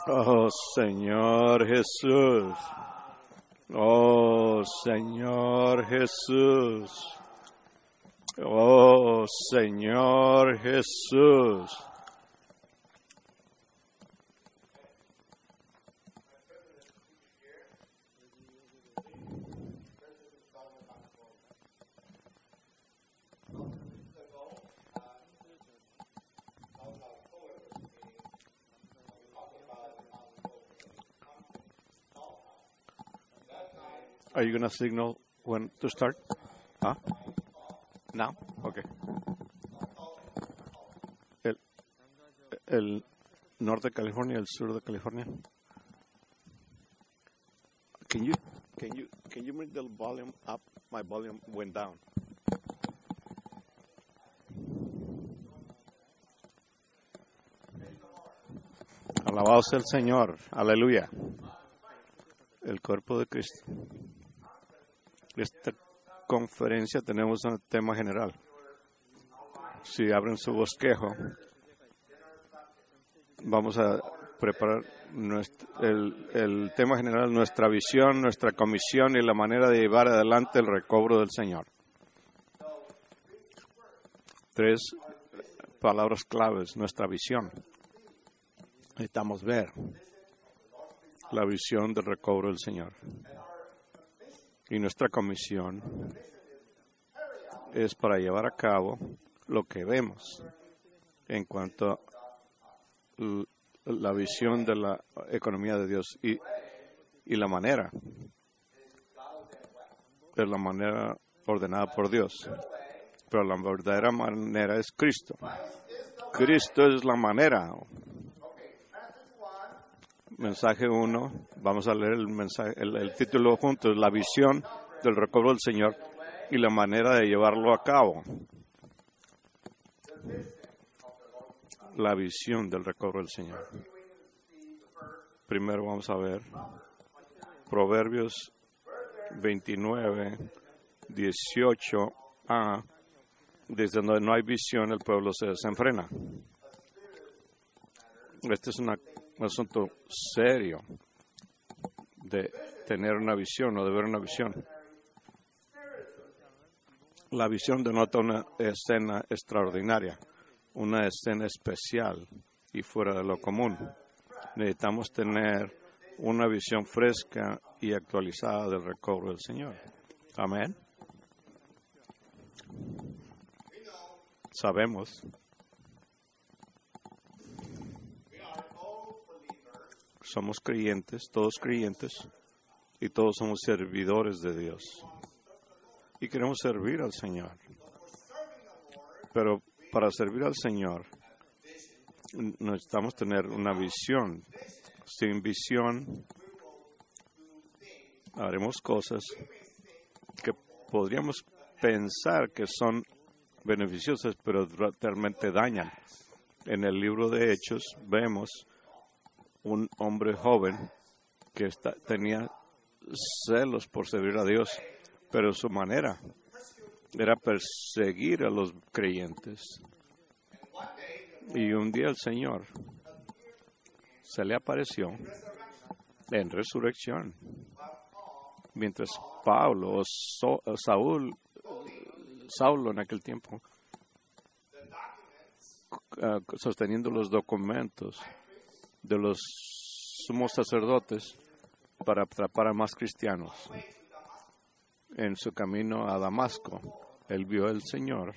Oh Señor Jesús. Oh Señor Jesús. Oh Señor Jesús. Are you going to signal when to start? Huh? Now? Okay. El norte de California, el sur de California. Can you bring the volume up? My volume went down. Alabado sea el Señor. Aleluya. El cuerpo de Cristo. Esta conferencia tenemos un tema general. Si abren su bosquejo, vamos a preparar el tema general, nuestra visión, nuestra comisión y la manera de llevar adelante el recobro del Señor. 3 palabras claves, nuestra visión. Necesitamos ver la visión del recobro del Señor. Y nuestra comisión es para llevar a cabo lo que vemos en cuanto a la visión de la economía de Dios y la manera. Es la manera ordenada por Dios. Pero la verdadera manera es Cristo. Cristo es la manera. Mensaje 1, vamos a leer el título juntos, la visión del recobro del Señor y la manera de llevarlo a cabo. La visión del recobro del Señor. Primero vamos a ver Proverbios 29, 18a. Desde donde no hay visión, el pueblo se desenfrena. Este es un asunto serio de tener una visión o de ver una visión. La visión denota una escena extraordinaria, una escena especial y fuera de lo común. Necesitamos tener una visión fresca y actualizada del recobro del Señor. Amén. Sabemos. Somos creyentes, todos creyentes, y todos somos servidores de Dios. Y queremos servir al Señor. Pero para servir al Señor, necesitamos tener una visión. Sin visión, haremos cosas que podríamos pensar que son beneficiosas, pero realmente dañan. En el libro de Hechos vemos un hombre joven que tenía celos por servir a Dios, pero su manera era perseguir a los creyentes. Y un día el Señor se le apareció en resurrección, mientras Saulo en aquel tiempo, sosteniendo los documentos de los sumos sacerdotes para atrapar a más cristianos. En su camino a Damasco, él vio al Señor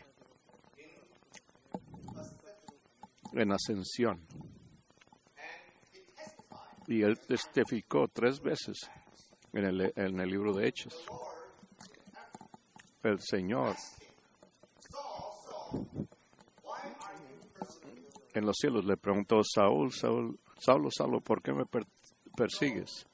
en ascensión. Y él testificó 3 veces en el libro de Hechos. El Señor en los cielos le preguntó: Saulo, ¿por qué me persigues?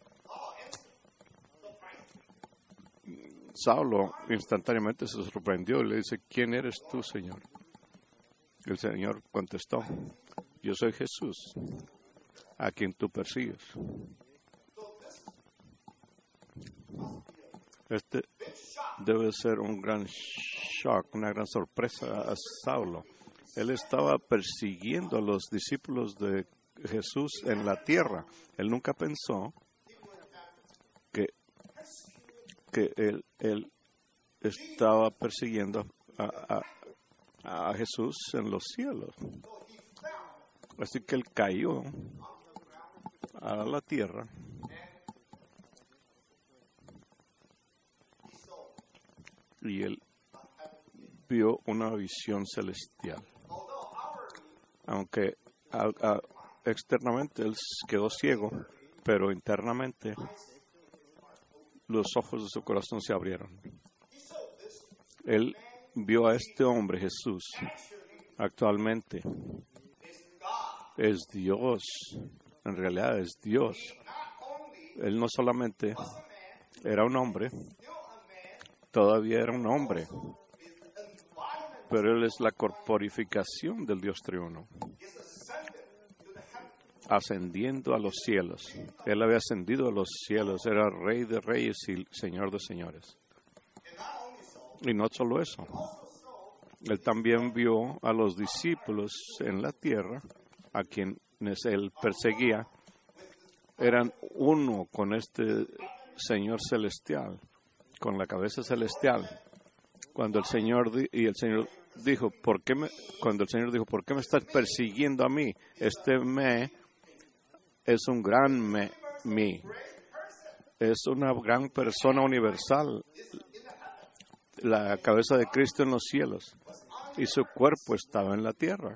Saulo instantáneamente se sorprendió y le dice: ¿quién eres tú, Señor? El Señor contestó: yo soy Jesús, a quien tú persigues. Este debe ser un gran shock, una gran sorpresa a Saulo. Él estaba persiguiendo a los discípulos de Jesús en la tierra. Él nunca pensó que él estaba persiguiendo a Jesús en los cielos. Así que él cayó a la tierra y él vio una visión celestial. Aunque externamente él quedó ciego, pero internamente los ojos de su corazón se abrieron. Él vio a este hombre, Jesús, actualmente. Es Dios, en realidad es Dios. Él no solamente era un hombre, todavía era un hombre, pero él es la corporificación del Dios triuno, ascendiendo a los cielos. Él había ascendido a los cielos, era Rey de Reyes y Señor de Señores. Y no solo eso, él también vio a los discípulos en la tierra, a quienes él perseguía. Eran uno con este Señor celestial, con la cabeza celestial. Cuando el Señor dijo, cuando el Señor dijo, ¿por qué me estás persiguiendo a mí? Este me es un gran me. Es una gran persona universal, la cabeza de Cristo en los cielos, y su cuerpo estaba en la tierra,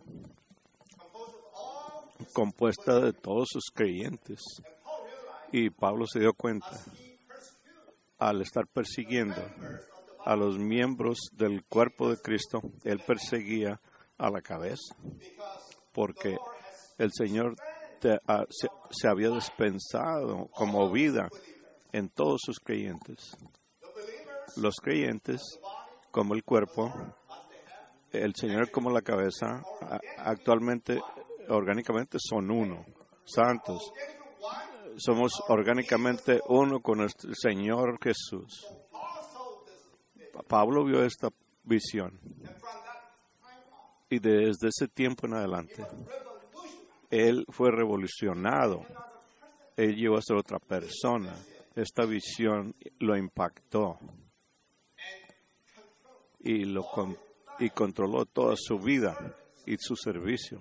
compuesta de todos sus creyentes. Y Pablo se dio cuenta, al estar persiguiendo a los miembros del cuerpo de Cristo, él perseguía a la cabeza, porque el Señor se había dispensado como vida en todos sus creyentes. Los creyentes, como el cuerpo, el Señor como la cabeza, actualmente, orgánicamente, son uno, santos. Somos orgánicamente uno con el Señor Jesús. Pablo vio esta visión y desde ese tiempo en adelante él fue revolucionado. Él llegó a ser otra persona. Esta visión lo impactó y controló toda su vida y su servicio.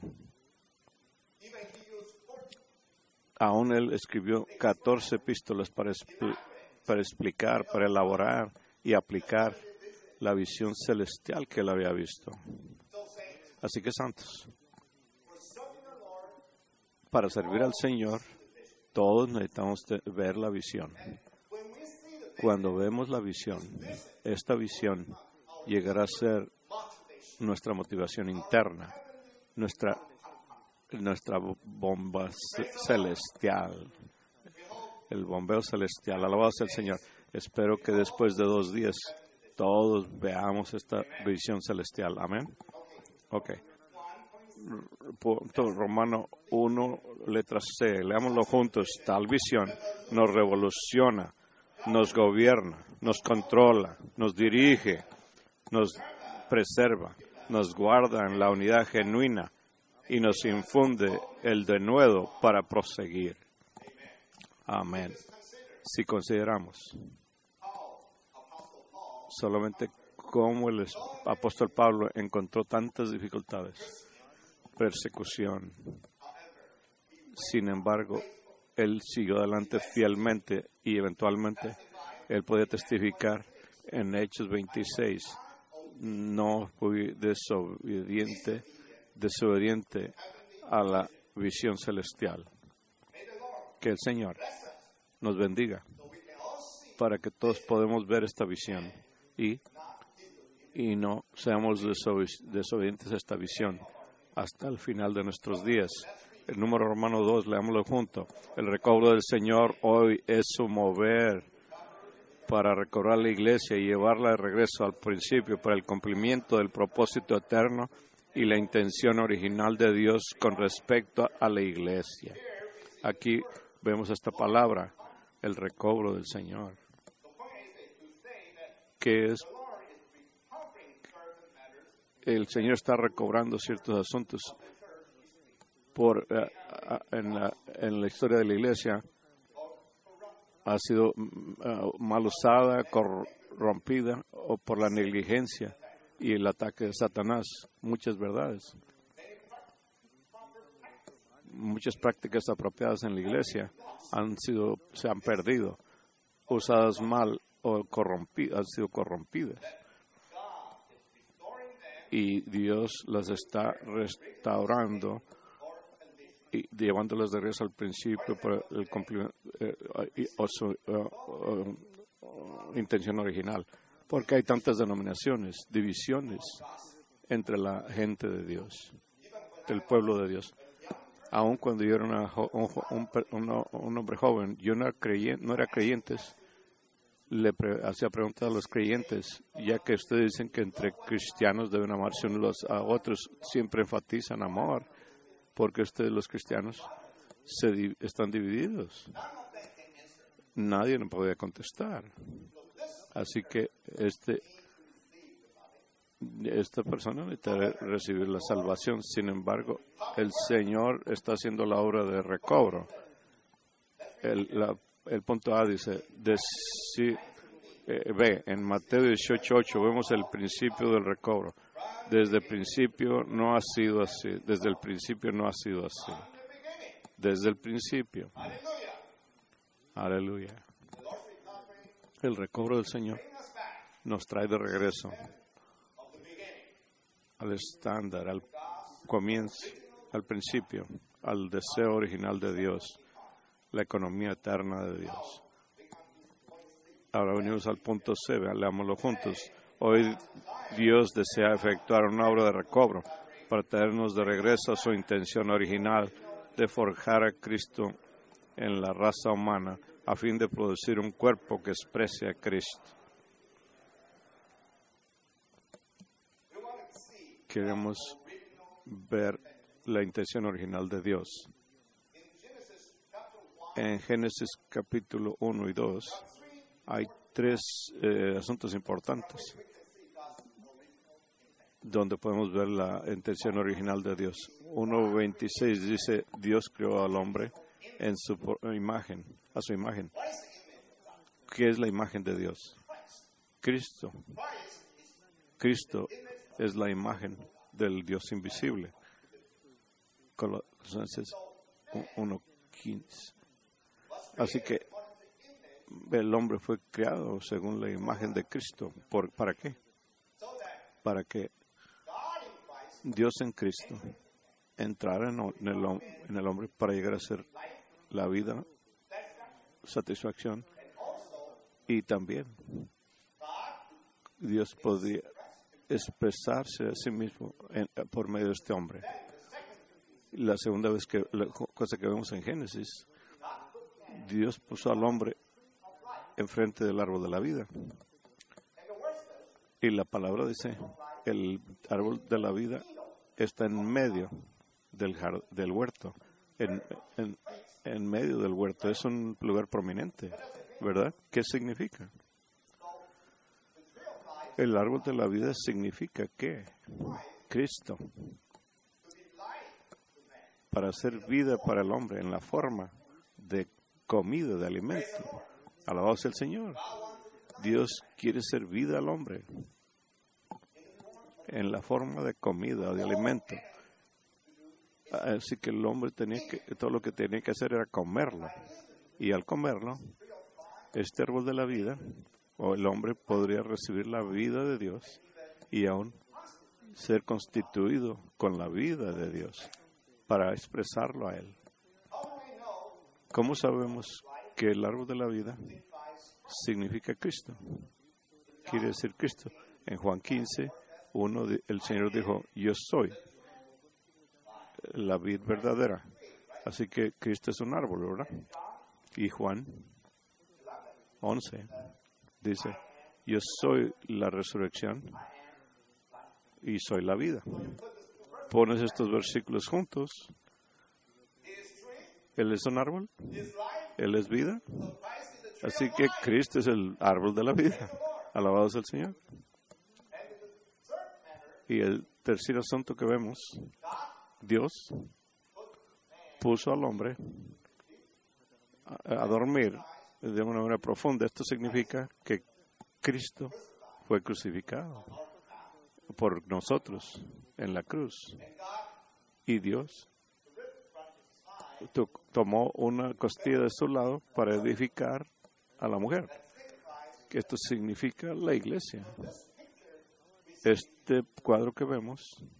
Aún él escribió 14 epístolas para explicar, para elaborar y aplicar la visión celestial que él había visto. Así que, santos, para servir al Señor, todos necesitamos ver la visión. Cuando vemos la visión, esta visión llegará a ser nuestra motivación interna, nuestra bomba celestial, el bombeo celestial. Alabado sea el Señor. Espero que después de 2 días todos veamos esta visión celestial. Amén. Ok. Punto Romano 1, letra C. Leámoslo juntos. Tal visión nos revoluciona, nos gobierna, nos controla, nos dirige, nos preserva, nos guarda en la unidad genuina y nos infunde el denuedo para proseguir. Amén. Si consideramos solamente cómo el apóstol Pablo encontró tantas dificultades, persecución, sin embargo, él siguió adelante fielmente y eventualmente él podía testificar en Hechos 26, no fui desobediente a la visión celestial. Que el Señor nos bendiga para que todos podamos ver esta visión y no seamos desobedientes a esta visión hasta el final de nuestros días. El número Romano 2, leámoslo junto. El recobro del Señor hoy es su mover para recobrar la iglesia y llevarla de regreso al principio para el cumplimiento del propósito eterno y la intención original de Dios con respecto a la iglesia. Aquí vemos esta palabra, el recobro del Señor, que es el Señor está recobrando ciertos asuntos en la historia de la iglesia ha sido mal usada, corrompida o por la negligencia y el ataque de Satanás. Muchas verdades, muchas prácticas apropiadas en la iglesia se han perdido, usadas mal o han sido corrompidas. Y Dios las está restaurando y llevándolas de regreso al principio por el cumplimiento o su intención original. Porque hay tantas denominaciones, divisiones entre la gente de Dios, el pueblo de Dios. Aun cuando yo era un hombre joven, yo no era creyente. Le hacía preguntas a los creyentes, ya que ustedes dicen que entre cristianos deben amarse unos a otros, siempre enfatizan amor, porque ustedes los cristianos están divididos. Nadie no podía contestar. Así que esta persona necesita recibir la salvación. Sin embargo, el Señor está haciendo la obra de recobro. El punto A dice, en Mateo 18:8 vemos el principio del recobro. Desde el principio no ha sido así. Desde el principio no ha sido así. Desde el principio. Aleluya. El recobro del Señor nos trae de regreso al estándar, al comienzo, al principio, al deseo original de Dios, la economía eterna de Dios. Ahora venimos al punto C, leámoslo juntos. Hoy Dios desea efectuar una obra de recobro para traernos de regreso a su intención original de forjar a Cristo en la raza humana a fin de producir un cuerpo que exprese a Cristo. Queremos ver la intención original de Dios. En Génesis capítulo 1 y 2 hay tres asuntos importantes donde podemos ver la intención original de Dios. 1:26 dice, Dios creó al hombre en su imagen, a su imagen. ¿Qué es la imagen de Dios? Cristo. Cristo es la imagen del Dios invisible. Colosenses 1:15. Así que el hombre fue creado según la imagen de Cristo. ¿Para qué? Para que Dios en Cristo entrara en el hombre para llegar a ser la vida, satisfacción, y también Dios podía expresarse a sí mismo por medio de este hombre. La segunda cosa que vemos en Génesis, Dios puso al hombre enfrente del árbol de la vida. Y la palabra dice, el árbol de la vida está en medio del huerto. En medio del huerto. Es un lugar prominente, ¿verdad? ¿Qué significa? El árbol de la vida significa que Cristo, para hacer vida para el hombre en la forma de comida, de alimento. Alabado sea el Señor. Dios quiere ser vida al hombre en la forma de comida, de alimento. Así que el hombre todo lo que tenía que hacer era comerlo. Y al comerlo, este árbol de la vida, o el hombre podría recibir la vida de Dios y aún ser constituido con la vida de Dios para expresarlo a Él. ¿Cómo sabemos que el árbol de la vida significa Cristo? Quiere decir Cristo. En Juan 15:1 el Señor dijo, yo soy la vid verdadera. Así que Cristo es un árbol, ¿verdad? Y Juan 11 dice, yo soy la resurrección y soy la vida. Pones estos versículos juntos. Él es un árbol. Él es vida. Así que Cristo es el árbol de la vida. Alabado sea el Señor. Y el tercer asunto que vemos, Dios puso al hombre a dormir de una manera profunda. Esto significa que Cristo fue crucificado por nosotros en la cruz. Y Dios tomó una costilla de su lado para edificar a la mujer. Esto significa la iglesia. Este cuadro que vemos,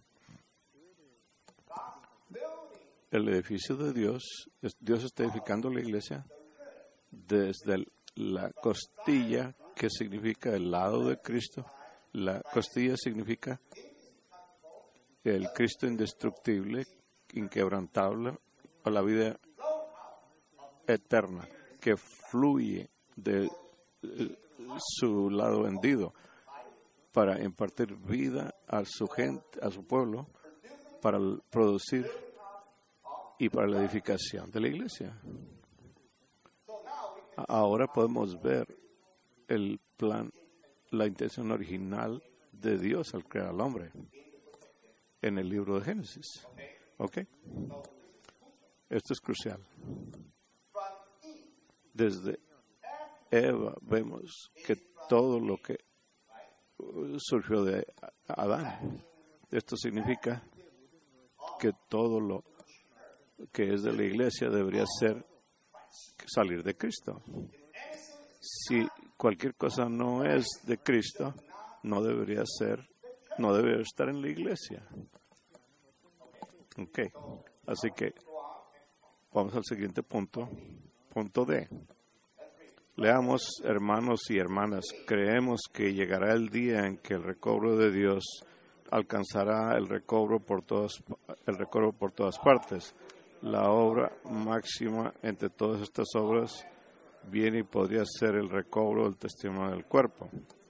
el edificio de Dios, Dios está edificando la iglesia desde la costilla, que significa el lado de Cristo. La costilla significa el Cristo indestructible, inquebrantable, o la vida eterna, que fluye de su lado hendido para impartir vida a su gente, a su pueblo, para producir y para la edificación de la iglesia. Ahora podemos ver el plan, la intención original de Dios al crear al hombre en el libro de Génesis. ¿Ok? Esto es crucial. Desde Eva vemos que todo lo que surgió de Adán. Esto significa que todo lo que es de la iglesia debería ser salir de Cristo. Si cualquier cosa no es de Cristo, no debería estar en la iglesia. Ok, así que vamos al siguiente punto, punto D. Leamos, hermanos y hermanas, creemos que llegará el día en que el recobro de Dios alcanzará el recobro por todas partes. La obra máxima entre todas estas obras viene y podría ser el recobro del testimonio del cuerpo.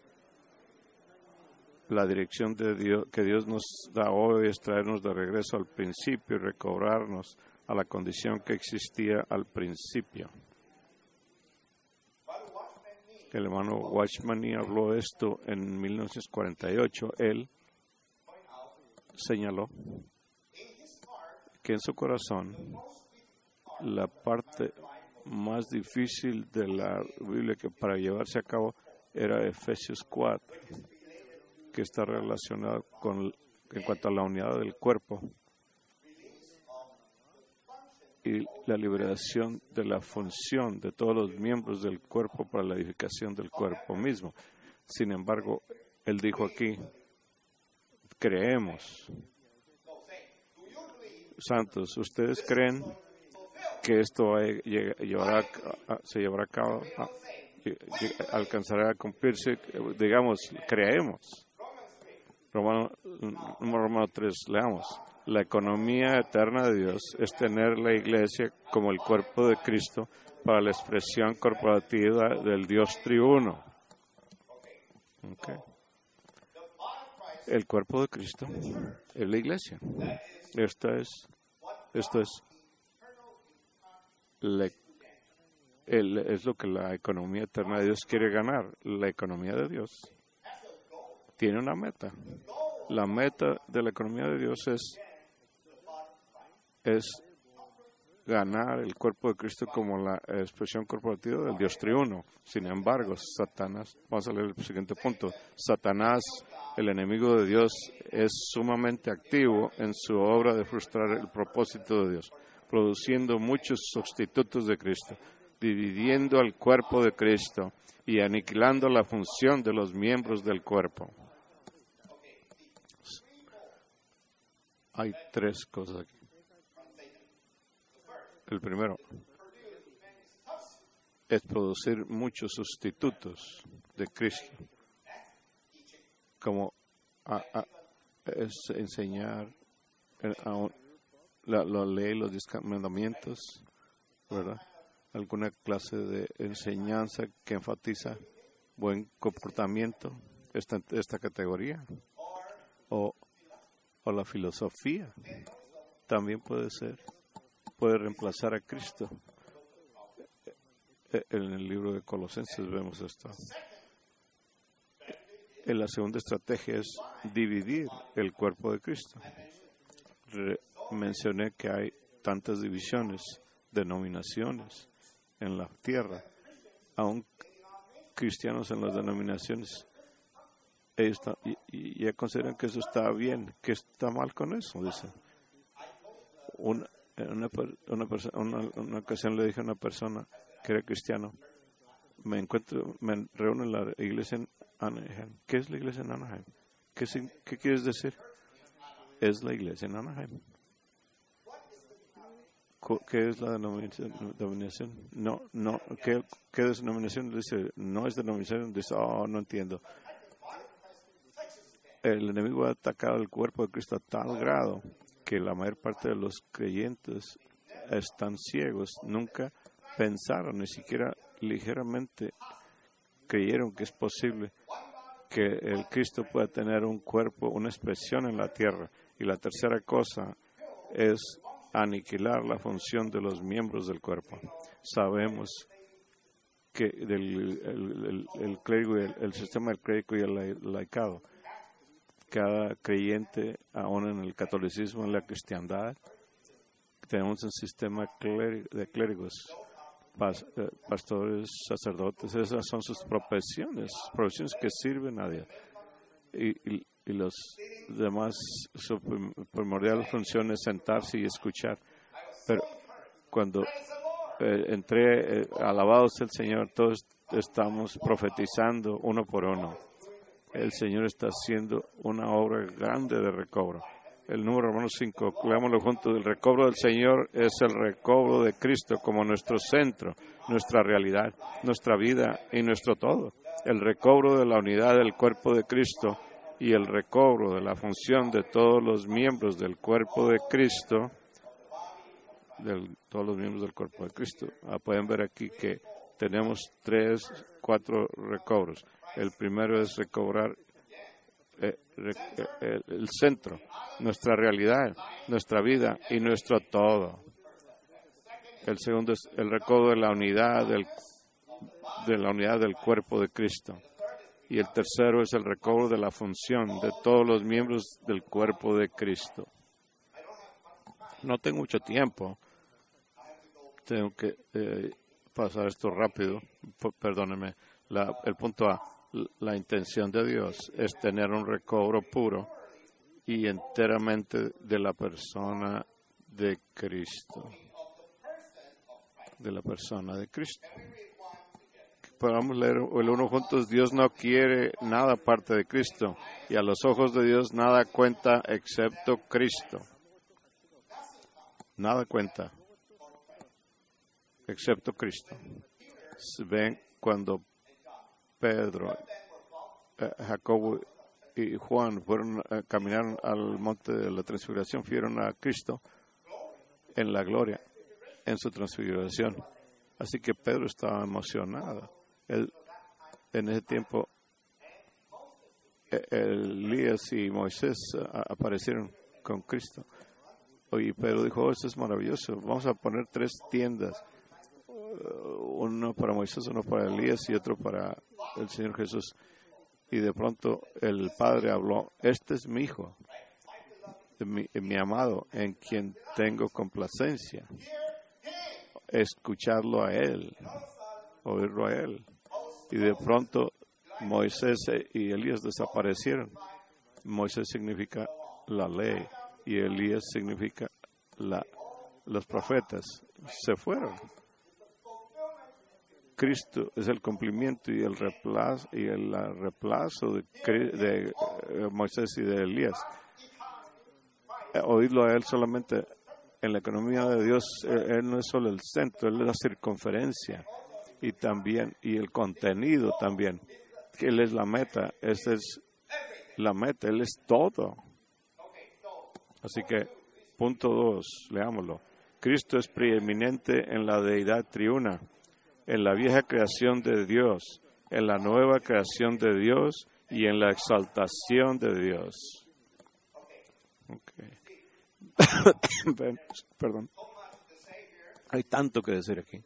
La dirección de Dios, que Dios nos da hoy, es traernos de regreso al principio y recobrarnos a la condición que existía al principio. El hermano Watchman habló esto en 1948. Él señaló que en su corazón la parte más difícil de la Biblia que para llevarse a cabo era Efesios 4, que está relacionado en cuanto a la unidad del cuerpo y la liberación de la función de todos los miembros del cuerpo para la edificación del cuerpo mismo. Sin embargo, él dijo aquí, creemos. Santos, ¿ustedes creen que esto se llevará a cabo, alcanzará a cumplirse? Digamos, creemos. Romano 3, leamos. La economía eterna de Dios es tener la iglesia como el cuerpo de Cristo para la expresión corporativa del Dios triuno. Okay. El cuerpo de Cristo es la iglesia. Esto es lo que la economía eterna de Dios quiere ganar. La economía de Dios tiene una meta. La meta de la economía de Dios es ganar el cuerpo de Cristo como la expresión corporativa del Dios triuno. Sin embargo, Satanás, vamos a leer el siguiente punto, Satanás, el enemigo de Dios, es sumamente activo en su obra de frustrar el propósito de Dios, produciendo muchos sustitutos de Cristo, dividiendo al cuerpo de Cristo y aniquilando la función de los miembros del cuerpo. Hay tres cosas aquí. El primero es producir muchos sustitutos de Cristo, como es enseñar la ley, los 10 mandamientos, ¿verdad? Alguna clase de enseñanza que enfatiza buen comportamiento, esta categoría, o la filosofía, también puede reemplazar a Cristo. En el libro de Colosenses vemos esto. La segunda estrategia es dividir el cuerpo de Cristo. Mencioné que hay tantas divisiones, denominaciones en la tierra, aún cristianos en las denominaciones. Ellos ya consideran que eso está bien, que está mal con eso, dice. Una ocasión le dije a una persona que era cristiano, me reúno en la iglesia en Anaheim. ¿Qué es la iglesia en Anaheim? ¿Qué quieres decir? Es la iglesia en Anaheim. ¿Qué es la denominación? No, ¿qué es denominación? Dice, no es denominación. Dice, no entiendo. El enemigo ha atacado el cuerpo de Cristo a tal grado que la mayor parte de los creyentes están ciegos. Nunca pensaron, ni siquiera ligeramente creyeron que es posible que el Cristo pueda tener un cuerpo, una expresión en la tierra. Y la tercera cosa es aniquilar la función de los miembros del cuerpo. Sabemos que el clérigo, el sistema del clérigo y el laicado, cada creyente, aún en el catolicismo, en la cristiandad, tenemos un sistema de clérigos, pastores, sacerdotes. Esas son sus profesiones que sirven a Dios. Y los demás, su primordial función es sentarse y escuchar. Pero cuando entré, alabado sea el Señor, todos estamos profetizando uno por uno. El Señor está haciendo una obra grande de recobro. El número Romanos 5, leámoslo juntos. El recobro del Señor es el recobro de Cristo como nuestro centro, nuestra realidad, nuestra vida y nuestro todo. El recobro de la unidad del cuerpo de Cristo y el recobro de la función de todos los miembros del cuerpo de Cristo, todos los miembros del cuerpo de Cristo. Pueden ver aquí que tenemos 4 recobros. El primero es recobrar el centro, nuestra realidad, nuestra vida y nuestro todo. El segundo es el recobro de la unidad del cuerpo de Cristo. Y el tercero es el recobro de la función de todos los miembros del cuerpo de Cristo. No tengo mucho tiempo. Tengo que pasar esto rápido. Perdónenme. El punto A. La intención de Dios es tener un recobro puro y enteramente de la persona de Cristo. De la persona de Cristo. Podamos leer el uno juntos. Dios no quiere nada aparte de Cristo, y a los ojos de Dios nada cuenta excepto Cristo. Nada cuenta excepto Cristo. Ven cuando Pedro, Jacobo y Juan caminaron al monte de la transfiguración, vieron a Cristo en la gloria, en su transfiguración. Así que Pedro estaba emocionado. En ese tiempo, Elías y Moisés aparecieron con Cristo. Y Pedro dijo, esto es maravilloso, vamos a poner 3 tiendas. Uno para Moisés, uno para Elías y otro para el Señor Jesús. Y de pronto el Padre habló, este es mi Hijo, mi amado, en quien tengo complacencia. Escucharlo a Él, oírlo a Él. Y de pronto Moisés y Elías desaparecieron. Moisés significa la ley y Elías significa los profetas. Se fueron. Cristo es el cumplimiento y el reemplazo de Moisés y de Elías. Oírlo a Él solamente en la economía de Dios, Él no es solo el centro, Él es la circunferencia y el contenido también. Él es la meta, esa es la meta, Él es todo. Así que, punto 2, leámoslo. Cristo es preeminente en la deidad triuna, en la vieja creación de Dios, en la nueva creación de Dios y en la exaltación de Dios. Okay. Perdón. Hay tanto que decir aquí.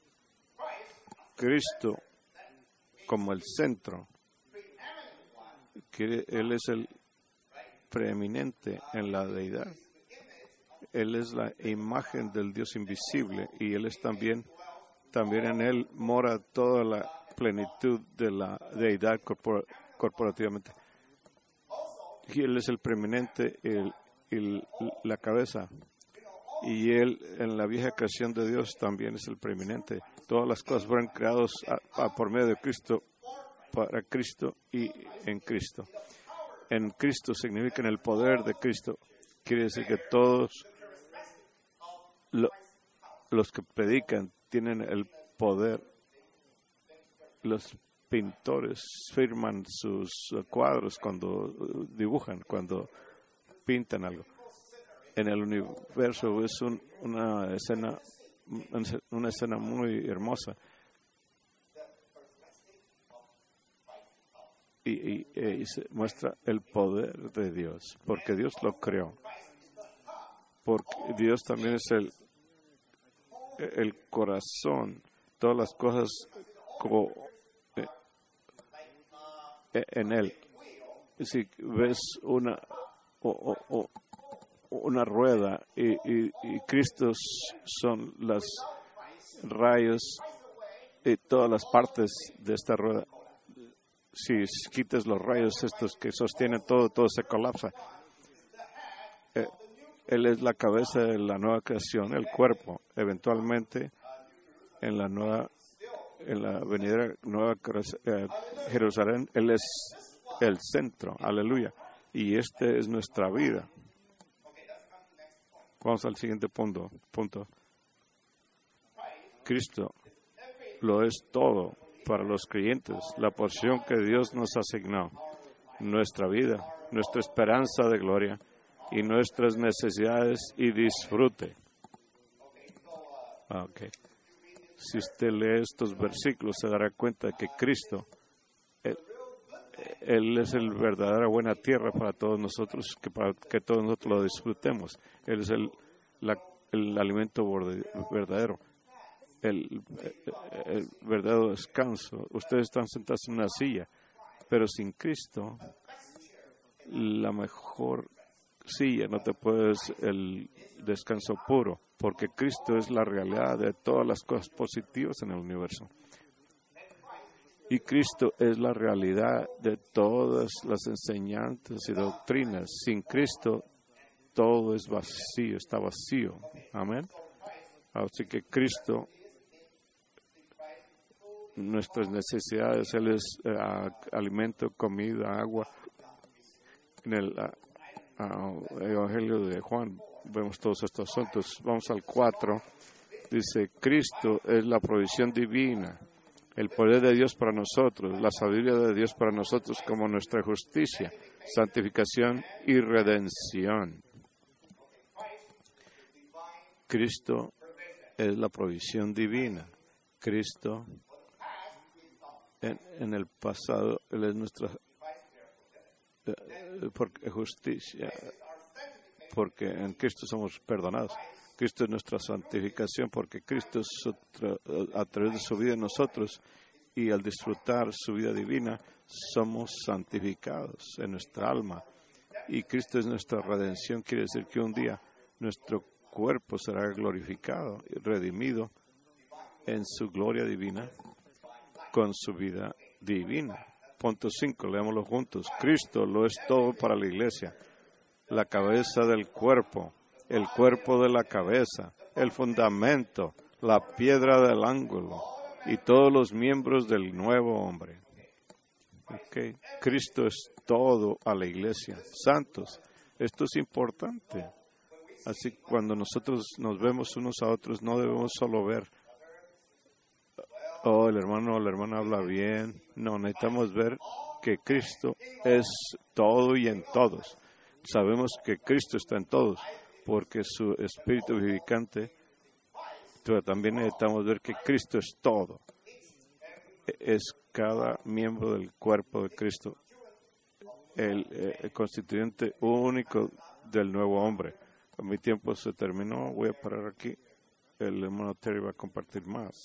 Cristo como el centro, que Él es el preeminente en la deidad. Él es la imagen del Dios invisible y Él es también en Él mora toda la plenitud de la deidad corporativamente. Y Él es el preeminente y la cabeza. Y Él en la vieja creación de Dios también es el preeminente. Todas las cosas fueron creadas por medio de Cristo, para Cristo y en Cristo. En Cristo significa en el poder de Cristo. Quiere decir que todos los que predican tienen el poder. Los pintores firman sus cuadros cuando dibujan, cuando pintan algo. En el universo es una escena muy hermosa. Y se muestra el poder de Dios, porque Dios lo creó. Porque Dios también es el corazón, todas las cosas en Él. Si ves una rueda y Cristo son los rayos y todas las partes de esta rueda. Si quitas los rayos estos que sostienen todo se colapsa. Él es la cabeza de la nueva creación, el cuerpo. Eventualmente, en la venidera nueva Jerusalén, Él es el centro. Aleluya. Y esta es nuestra vida. Vamos al siguiente punto. Cristo lo es todo para los creyentes, la porción que Dios nos asignó, nuestra vida, nuestra esperanza de gloria y nuestras necesidades y disfrute. Okay. Si usted lee estos versículos, se dará cuenta de que Cristo, Él es el verdadera buena tierra para todos nosotros, para que todos nosotros lo disfrutemos. Él es el alimento verdadero. El verdadero descanso. Ustedes están sentados en una silla, pero sin Cristo, la mejor silla no te puedes el descanso puro, porque Cristo es la realidad de todas las cosas positivas en el universo. Y Cristo es la realidad de todas las enseñanzas y doctrinas. Sin Cristo, todo es vacío, está vacío. Amén. Así que Cristo, nuestras necesidades, Él es alimento, comida, agua. En el Evangelio de Juan vemos todos estos asuntos. Vamos al 4. Dice, Cristo es la provisión divina, el poder de Dios para nosotros, la sabiduría de Dios para nosotros como nuestra justicia, santificación y redención. Cristo es la provisión divina. Cristo en el pasado, Él es nuestra justicia, porque en Cristo somos perdonados. Cristo es nuestra santificación, porque Cristo es a través de su vida en nosotros, y al disfrutar su vida divina, somos santificados en nuestra alma. Y Cristo es nuestra redención, quiere decir que un día nuestro cuerpo será glorificado y redimido en su gloria divina, con su vida divina. Punto 5, leámoslo juntos. Cristo lo es todo para la iglesia, la cabeza del cuerpo, el cuerpo de la cabeza, el fundamento, la piedra del ángulo y todos los miembros del nuevo hombre. Okay. Cristo es todo a la iglesia. Santos, esto es importante. Así que cuando nosotros nos vemos unos a otros, no debemos solo ver, oh, el hermano o la hermana habla bien. No, necesitamos ver que Cristo es todo y en todos. Sabemos que Cristo está en todos, porque su espíritu vivificante, pero también necesitamos ver que Cristo es todo. Es cada miembro del cuerpo de Cristo, el constituyente único del nuevo hombre. Mi tiempo se terminó, voy a parar aquí. El hermano Terry va a compartir más.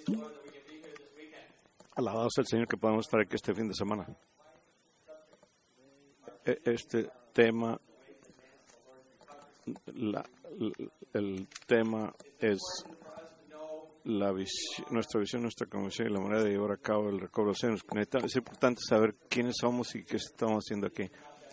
Alabado sea el Señor que podemos estar aquí este fin de semana. Este tema, el tema es nuestra visión, nuestra convicción y la manera de llevar a cabo el recobro de los sueños. Es importante saber quiénes somos y qué estamos haciendo aquí.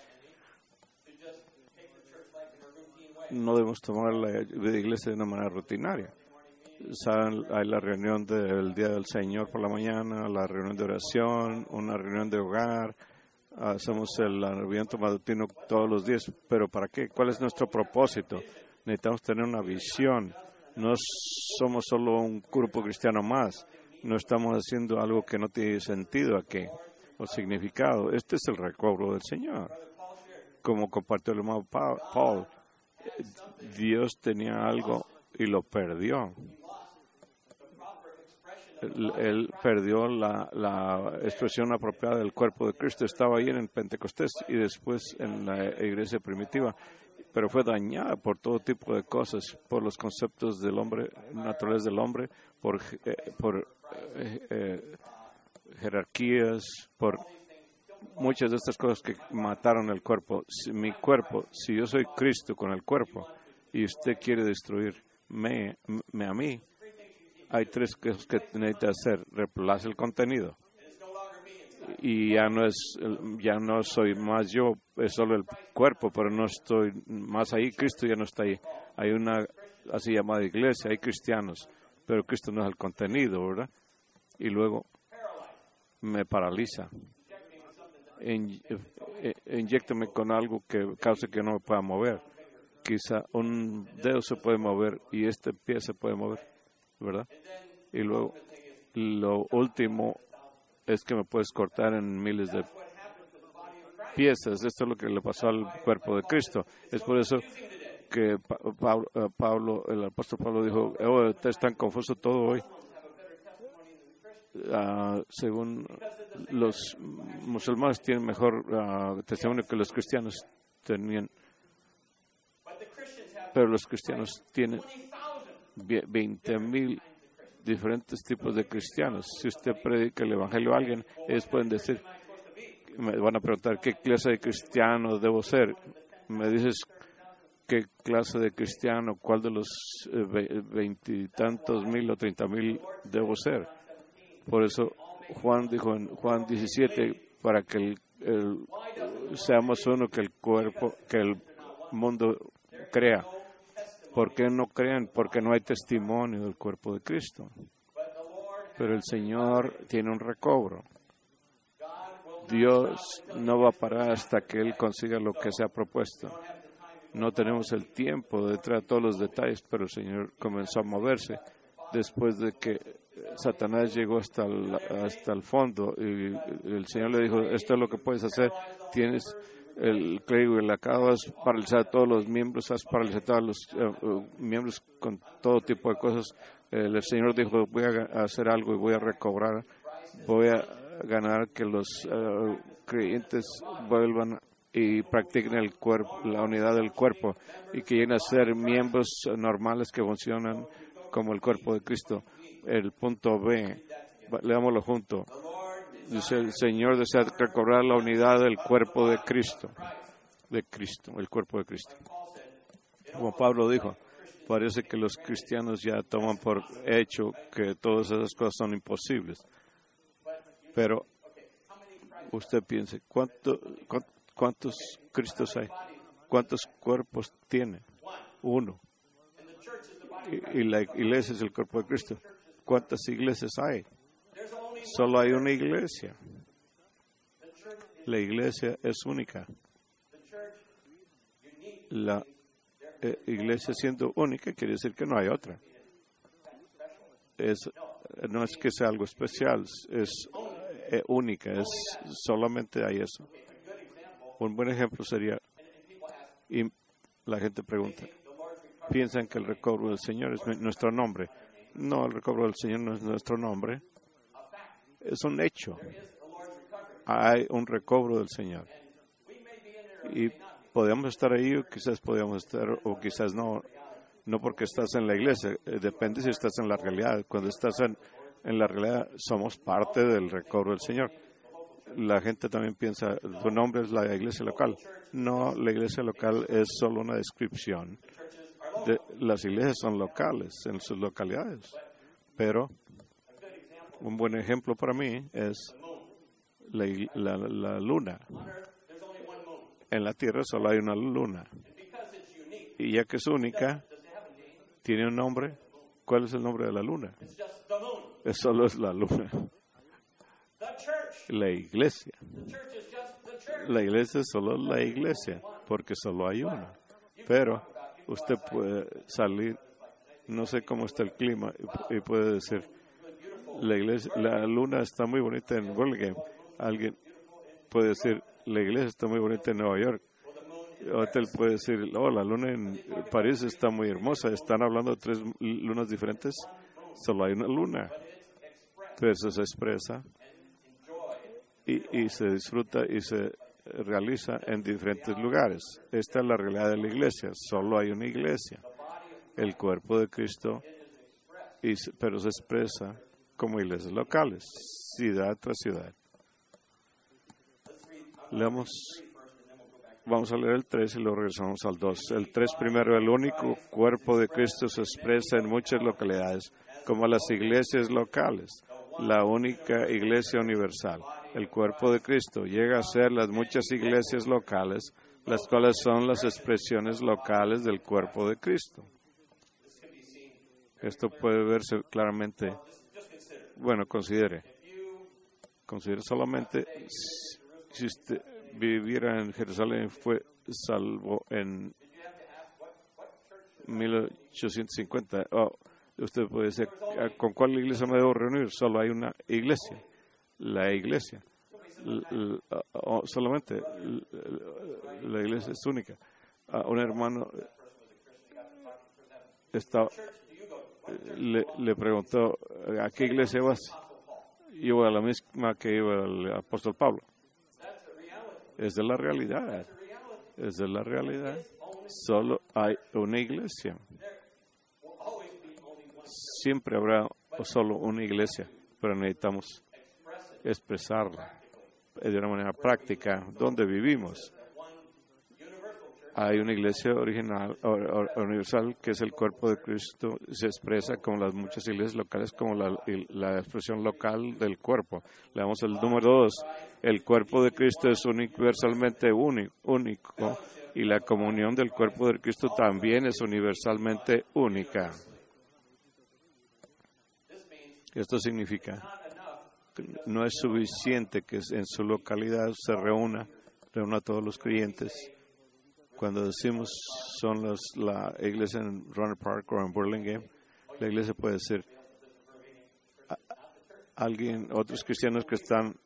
No debemos tomar la iglesia de una manera rutinaria. Saben, hay la reunión del Día del Señor por la mañana, la reunión de oración, una reunión de hogar, hacemos el avivamiento matutino todos los días, pero ¿para qué? ¿Cuál es nuestro propósito? Necesitamos tener una visión. No somos solo un grupo cristiano más, no estamos haciendo algo que no tiene sentido aquí o significado. Este es el recobro del Señor. Como compartió el hermano Paul, Dios tenía algo y lo perdió. Él perdió la expresión apropiada del cuerpo de Cristo. Estaba ahí en Pentecostés y después en la iglesia primitiva, pero fue dañada por todo tipo de cosas, por los conceptos del hombre, naturales del hombre, por jerarquías, por muchas de estas cosas que mataron el cuerpo. Mi cuerpo, si yo soy Cristo con el cuerpo y usted quiere destruirme a mí, hay tres cosas que necesita hacer. Reemplaza el contenido. Y ya no soy más yo, es solo el cuerpo, pero no estoy más ahí. Cristo ya no está ahí. Hay una así llamada iglesia, hay cristianos, pero Cristo no es el contenido, ¿verdad? Y luego me paraliza. Inyéctame con algo que cause que no me pueda mover. Quizá un dedo se puede mover y este pie se puede mover, ¿verdad? Y luego, lo último es que me puedes cortar en miles de piezas. Esto es lo que le pasó al cuerpo de Cristo. Es por eso que el apóstol Pablo dijo, es tan confuso todo hoy. Según los musulmanes tienen mejor testimonio que los cristianos tenían, pero los cristianos tienen 20,000 diferentes tipos de cristianos. Si usted predica el evangelio a alguien, ellos pueden decir, me van a preguntar qué clase de cristiano debo ser. Me dices qué clase de cristiano, cuál de los 20 y tantos mil o 30,000 debo ser. Por eso Juan dijo en Juan 17, para que seamos uno que el cuerpo, que el mundo crea. ¿Por qué no creen? Porque no hay testimonio del cuerpo de Cristo. Pero el Señor tiene un recobro. Dios no va a parar hasta que Él consiga lo que se ha propuesto. No tenemos el tiempo de traer todos los detalles, pero el Señor comenzó a moverse después de que Satanás llegó hasta el fondo y el Señor le dijo, esto es lo que puedes hacer, tienes el clérigo y le acabas de paralizar a todos los miembros, has paralizado a los miembros con todo tipo de cosas. El Señor dijo, voy a hacer algo y voy a recobrar, voy a ganar que los creyentes vuelvan y practiquen el cuerpo, la unidad del cuerpo, y que lleguen a ser miembros normales que funcionan como el cuerpo de Cristo. El punto B, leámoslo junto. Dice, el Señor desea recobrar la unidad del cuerpo de Cristo, el cuerpo de Cristo. Como Pablo dijo, parece que los cristianos ya toman por hecho que todas esas cosas son imposibles. Pero usted piense, ¿cuántos Cristos hay? ¿Cuántos cuerpos tiene? Uno. Y la iglesia es el cuerpo de Cristo. ¿Cuántas iglesias hay? Solo hay una iglesia. La iglesia es única. La iglesia siendo única quiere decir que no hay otra. No es que sea algo especial, es única, solamente hay eso. Un buen ejemplo sería, y la gente pregunta, ¿piensan que el recobro del Señor es nuestro nombre? No, el recobro del Señor no es nuestro nombre. Es un hecho. Hay un recobro del Señor. Y podemos estar ahí, o quizás podemos estar, o quizás no. No porque estás en la iglesia. Depende si estás en la realidad. Cuando estás En la realidad somos parte del recobro del Señor. La gente también piensa, tu nombre es la iglesia local. No, la iglesia local es solo una descripción. Las iglesias son locales en sus localidades. Pero un buen ejemplo para mí es la luna. En la Tierra solo hay una luna. Y ya que es única, tiene un nombre. ¿Cuál es el nombre de la luna? Solo es la luna. La iglesia. La iglesia es solo la iglesia, porque solo hay una. Pero usted puede salir, no sé cómo está el clima, y puede decir, la luna está muy bonita en Burlingame. Alguien puede decir, la iglesia está muy bonita en Nueva York. Otro puede decir, la luna en París está muy hermosa. Están hablando de 3 lunas diferentes. Solo hay una luna. Pero eso se expresa y se disfruta y se realiza en diferentes lugares. Esta es la realidad de la iglesia. Solo hay una iglesia. El cuerpo de Cristo, pero se expresa como iglesias locales, ciudad tras ciudad. Vamos a leer el 3 y luego regresamos al 2. El 3 primero, el único cuerpo de Cristo se expresa en muchas localidades, como las iglesias locales, la única iglesia universal. El cuerpo de Cristo llega a ser las muchas iglesias locales, las cuales son las expresiones locales del cuerpo de Cristo. Esto puede verse claramente. Bueno, considere solamente si usted viviera en Jerusalén, fue salvo en 1850. Usted puede decir, ¿con cuál iglesia me debo reunir? Solo hay una iglesia. La iglesia. Solamente la iglesia es única. Un hermano le preguntó, ¿a qué iglesia vas? Yo voy a la misma que iba el apóstol Pablo. Es de la realidad. Es de la realidad. Solo hay una iglesia. Siempre habrá solo una iglesia, pero necesitamos expresarla de una manera práctica donde vivimos. Hay una iglesia original, universal, que es el cuerpo de Cristo. Se expresa como las muchas iglesias locales, como la expresión local del cuerpo. Le damos el número 2. El cuerpo de Cristo es universalmente único, y la comunión del cuerpo de Cristo también es universalmente única. Esto significa que no es suficiente que en su localidad se reúna a todos los creyentes. Cuando decimos son la iglesia en Runner Park o en Burlingame, la iglesia puede ser otros cristianos que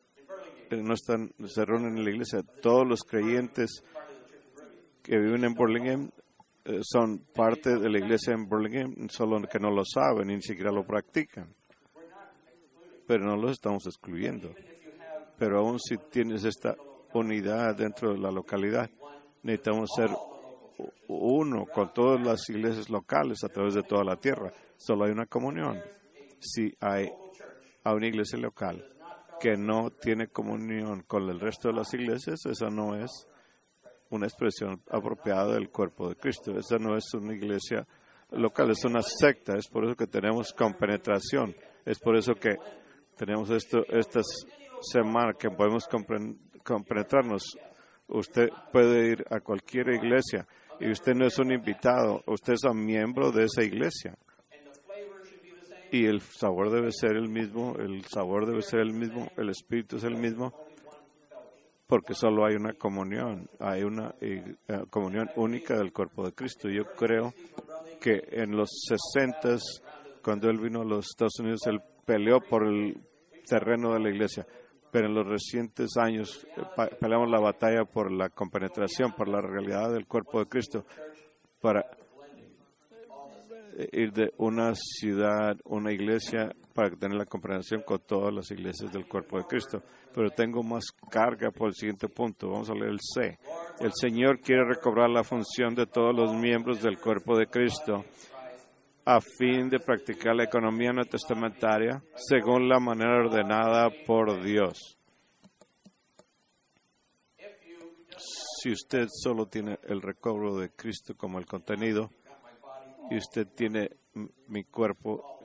se reúnen en la iglesia. Todos los creyentes que viven en Burlingame son parte de la iglesia en Burlingame, solo que no lo saben y ni siquiera lo practican. Pero no los estamos excluyendo. Pero aún si tienes esta unidad dentro de la localidad, necesitamos ser uno con todas las iglesias locales a través de toda la tierra. Solo hay una comunión. Si hay una iglesia local que no tiene comunión con el resto de las iglesias, esa no es una expresión apropiada del cuerpo de Cristo. Esa no es una iglesia local, es una secta. Es por eso que tenemos compenetración. Es por eso que tenemos estas semanas que podemos compenetrarnos. Usted puede ir a cualquier iglesia y usted no es un invitado, usted es un miembro de esa iglesia. Y el sabor debe ser el mismo, el espíritu es el mismo, porque solo hay una comunión, hay una comunión única del cuerpo de Cristo. Yo creo que en los 60, cuando él vino a los Estados Unidos, él peleó por el terreno de la iglesia. Pero en los recientes años peleamos la batalla por la compenetración, por la realidad del cuerpo de Cristo, para ir de una ciudad, una iglesia, para tener la compenetración con todas las iglesias del cuerpo de Cristo. Pero tengo más carga por el siguiente punto. Vamos a leer el C. El Señor quiere recobrar la función de todos los miembros del cuerpo de Cristo a fin de practicar la economía no testamentaria según la manera ordenada por Dios. Si usted solo tiene el recobro de Cristo como el contenido y usted tiene mi cuerpo,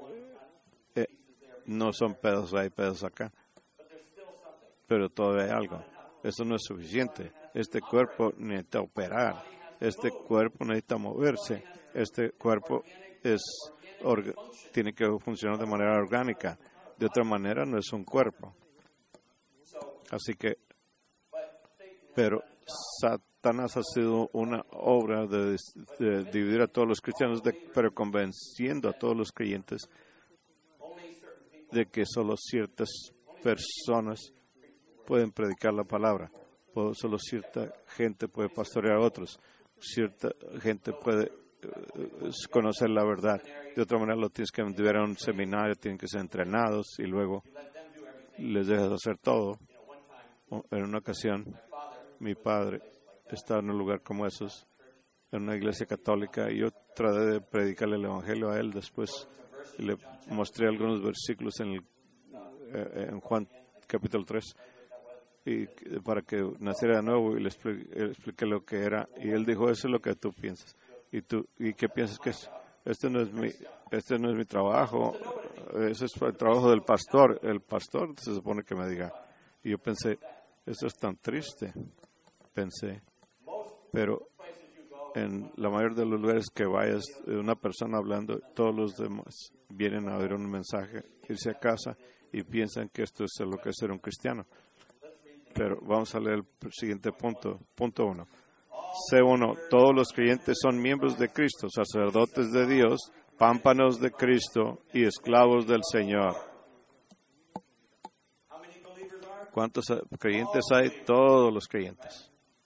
no son pedos, hay pedos acá, pero todavía hay algo. Eso no es suficiente. Este cuerpo necesita operar. Este cuerpo necesita moverse. Este cuerpo tiene que funcionar de manera orgánica. De otra manera, no es un cuerpo. Así que, pero Satanás ha sido una obra de dividir a todos los cristianos, pero convenciendo a todos los creyentes de que solo ciertas personas pueden predicar la palabra. Solo cierta gente puede pastorear a otros. Cierta gente puede conocer la verdad. De otra manera, lo tienes que enviar a un seminario, tienen que ser entrenados y luego les dejas hacer todo. En una ocasión, mi padre estaba en un lugar como esos, en una iglesia católica, y yo traté de predicarle el evangelio a él después. Y le mostré algunos versículos en Juan capítulo 3, y para que naciera de nuevo, y le expliqué lo que era, y él dijo, eso es lo que tú piensas. ¿Y qué piensas que es? Este no es mi trabajo, ese es el trabajo del pastor. El pastor se supone que me diga. Y yo pensé, eso es tan triste, pero en la mayoría de los lugares que vayas, una persona hablando, todos los demás vienen a oír un mensaje, irse a casa y piensan que esto es lo que es ser un cristiano. Pero vamos a leer el siguiente punto. Punto 1. C1. Todos los creyentes son miembros de Cristo, sacerdotes de Dios, pámpanos de Cristo y esclavos del Señor. ¿Cuántos creyentes hay? Todos los creyentes.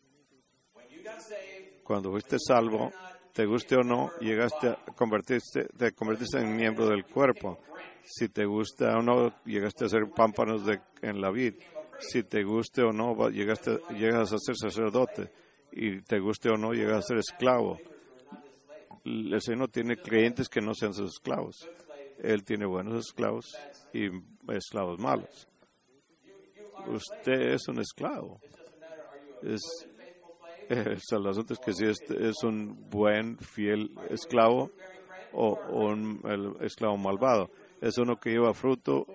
Cuando fuiste salvo, te guste o no, llegaste a te convertiste en miembro del cuerpo. Si te gusta o no, llegaste a ser pámpanos en la vid. Si te guste o no, llegas a ser sacerdote. Y te guste o no, llegas a ser esclavo. El Señor no tiene creyentes que no sean sus esclavos. Él tiene buenos esclavos y esclavos malos. Usted es un esclavo. El asunto es que si es un buen, fiel esclavo o el esclavo malvado. Es uno que lleva fruto,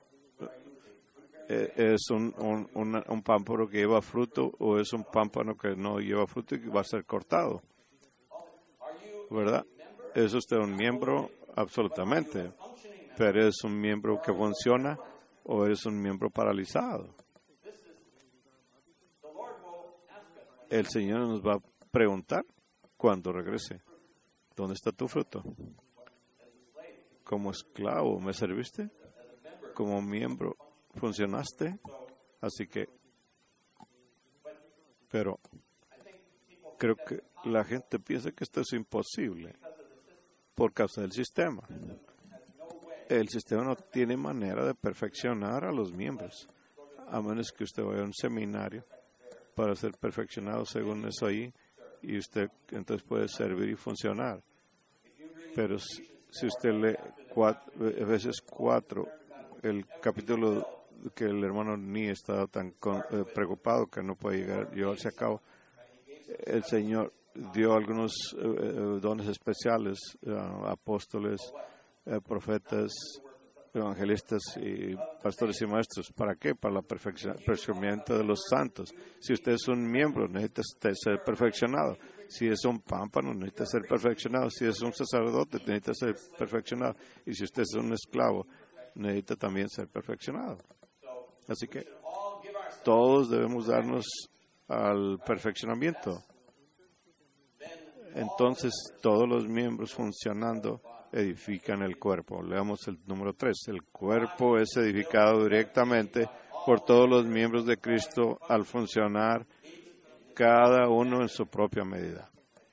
es un pámpano que lleva fruto, o es un pámpano que no lleva fruto y va a ser cortado. ¿Verdad? ¿Es usted un miembro? Absolutamente. Pero ¿es un miembro que funciona o es un miembro paralizado? El Señor nos va a preguntar cuando regrese, ¿dónde está tu fruto? Como esclavo, ¿me serviste? Como miembro, ¿funcionaste? Así que, pero creo que la gente piensa que esto es imposible por causa del sistema. El sistema no tiene manera de perfeccionar a los miembros, a menos que usted vaya a un seminario para ser perfeccionado según eso ahí, y usted entonces puede servir y funcionar. Pero si usted lee Efesios 4, el capítulo que el hermano Ni estaba tan preocupado que no puede llevarse a cabo, el Señor dio algunos dones especiales, apóstoles, profetas, evangelistas y pastores y maestros. ¿Para qué? Para el perfeccionamiento de los santos. Si usted es un miembro, necesita ser perfeccionado. Si es un pámpano, necesita ser perfeccionado. Si es un sacerdote, necesita ser perfeccionado. Y si usted es un esclavo, necesita también ser perfeccionado. Así que todos debemos darnos al perfeccionamiento. Entonces, todos los miembros funcionando edifican el cuerpo. Leamos el número 3. El cuerpo es edificado directamente por todos los miembros de Cristo al funcionar cada uno en su propia medida.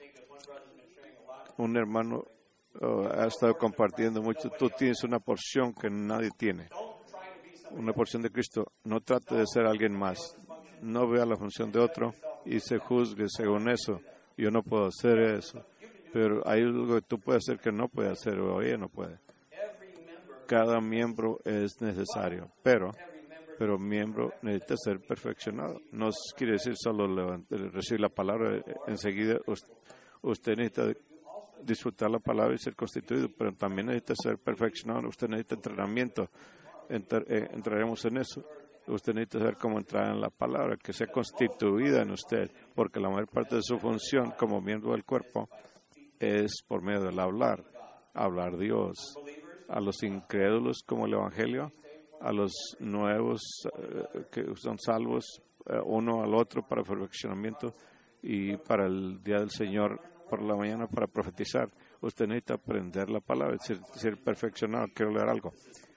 Un hermano ha estado compartiendo mucho. Tú tienes una porción que nadie tiene. Una porción de Cristo. No trate de ser alguien más. No vea la función de otro y se juzgue según eso. Yo no puedo hacer eso. Pero hay algo que tú puedes hacer que no puede hacer o ella no puede. Cada miembro es necesario, pero miembro necesita ser perfeccionado. No quiere decir solo recibir la palabra enseguida. Usted necesita disfrutar la palabra y ser constituido, pero también necesita ser perfeccionado. Usted necesita entrenamiento. Entraremos en eso. Usted necesita saber cómo entrar en la palabra, que sea constituida en usted, porque la mayor parte de su función como miembro del cuerpo es por medio del hablar Dios. A los incrédulos como el Evangelio, a los nuevos que son salvos, uno al otro para perfeccionamiento y para el día del Señor por la mañana para profetizar. Usted necesita aprender la palabra, ser perfeccionado. Quiero leer algo.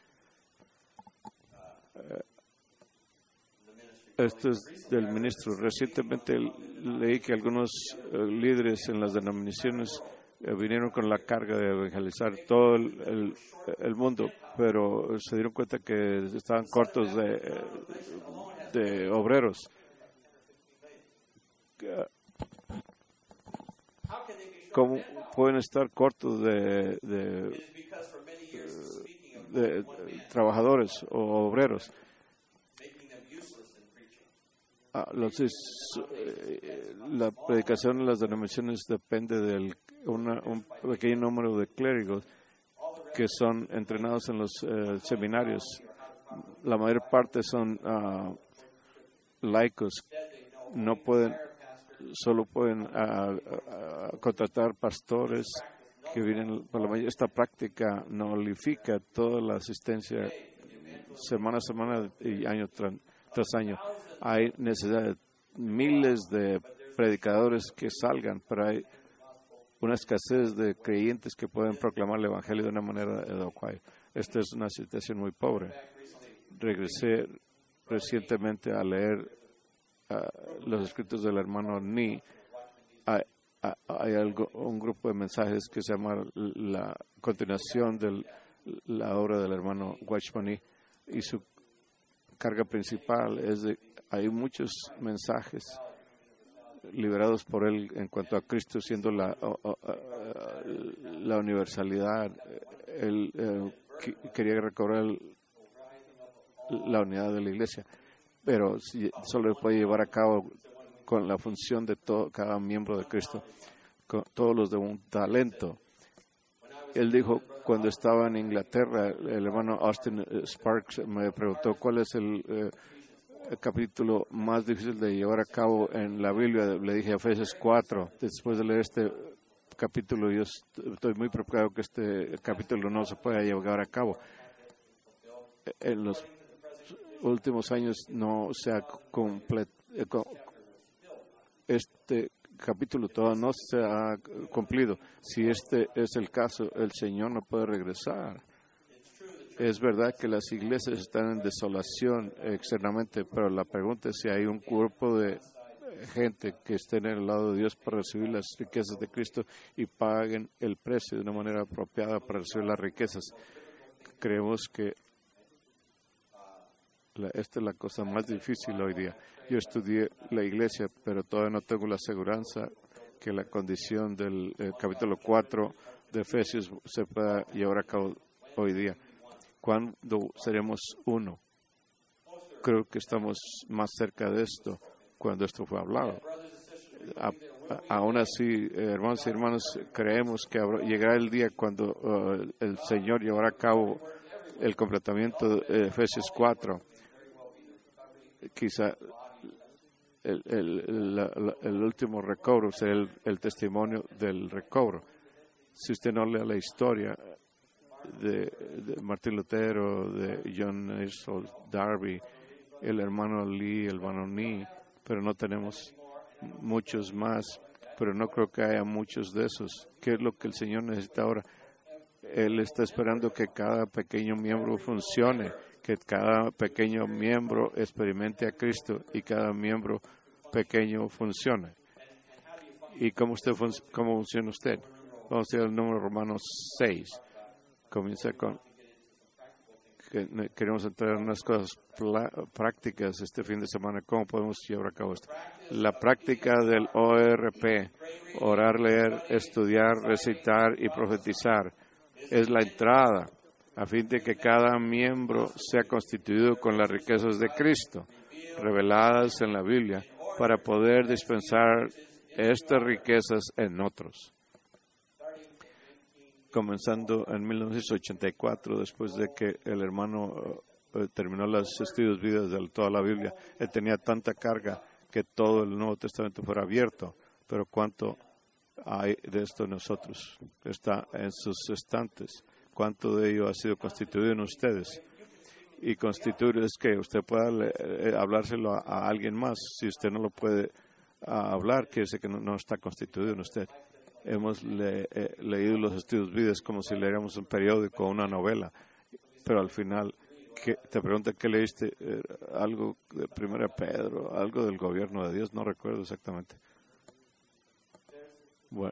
Esto es del ministro. Recientemente leí que algunos líderes en las denominaciones vinieron con la carga de evangelizar todo el mundo, pero se dieron cuenta que estaban cortos de obreros. ¿Cómo pueden estar cortos de trabajadores o obreros? La predicación en las denominaciones depende de un pequeño número de clérigos que son entrenados en los seminarios. La mayor parte son laicos. Solo pueden contratar pastores que vienen por la mayoría. Esta práctica nulifica toda la asistencia semana a semana y año tras año. Hay necesidad de miles de predicadores que salgan, pero hay una escasez de creyentes que pueden proclamar el Evangelio de una manera adecuada. Esta es una situación muy pobre. Regresé recientemente a leer los escritos del hermano Ni. Hay un grupo de mensajes que se llama la continuación de la obra del hermano Watchman y su carga principal es de hay muchos mensajes liberados por él en cuanto a Cristo siendo la universalidad. Él quería recobrar la unidad de la iglesia, pero solo puede llevar a cabo con la función de cada miembro de Cristo, con todos los de un talento. Él dijo, cuando estaba en Inglaterra, el hermano Austin Sparks me preguntó cuál es el capítulo más difícil de llevar a cabo en la Biblia. Le dije Efesios 4. Después de leer este capítulo, yo estoy muy preocupado que este capítulo no se pueda llevar a cabo. En los últimos años no se ha completado. Este capítulo todavía no se ha cumplido. Si este es el caso, el Señor no puede regresar. Es verdad que las iglesias están en desolación externamente, pero la pregunta es si hay un grupo de gente que esté en el lado de Dios para recibir las riquezas de Cristo y paguen el precio de una manera apropiada para recibir las riquezas. Creemos que esta es la cosa más difícil hoy día. Yo estudié la iglesia, pero todavía no tengo la aseguranza que la condición del capítulo 4 de Efesios se pueda llevar a cabo hoy día. ¿Cuándo seremos uno? Creo que estamos más cerca de esto cuando esto fue hablado. Aún así, hermanos y hermanas, creemos que llegará el día cuando el Señor llevará a cabo el completamiento de Efesios 4. Quizá el último recobro será el testimonio del recobro. Si usted no lee la historia de Martín Lutero, de John Earl Darby, el hermano Lee, el hermano Ni, pero no tenemos muchos más, pero no creo que haya muchos de esos. ¿Qué es lo que el Señor necesita ahora? Él está esperando que cada pequeño miembro funcione, que cada pequeño miembro experimente a Cristo y cada miembro pequeño funcione. ¿Y cómo funciona usted? Vamos a ir al número Romanos 6. Comienza con queremos entrar en unas cosas prácticas este fin de semana. ¿Cómo podemos llevar a cabo esto? La práctica del ORP, orar, leer, estudiar, recitar y profetizar, es la entrada a fin de que cada miembro sea constituido con las riquezas de Cristo, reveladas en la Biblia, para poder dispensar estas riquezas en otros. Comenzando en 1984, después de que el hermano terminó los estudios vidas de toda la Biblia, él tenía tanta carga que todo el Nuevo Testamento fuera abierto, pero ¿cuánto hay de esto en nosotros? Está en sus estantes. ¿Cuánto de ello ha sido constituido en ustedes? Y constituir es que usted pueda hablárselo a alguien más. Si usted no lo puede hablar, quiere decir que no está constituido en usted. Hemos leído los estudios vidas como si leéramos un periódico o una novela, pero al final te pregunta qué leíste, algo de 1 Pedro, algo del gobierno de Dios, no recuerdo exactamente. Bueno,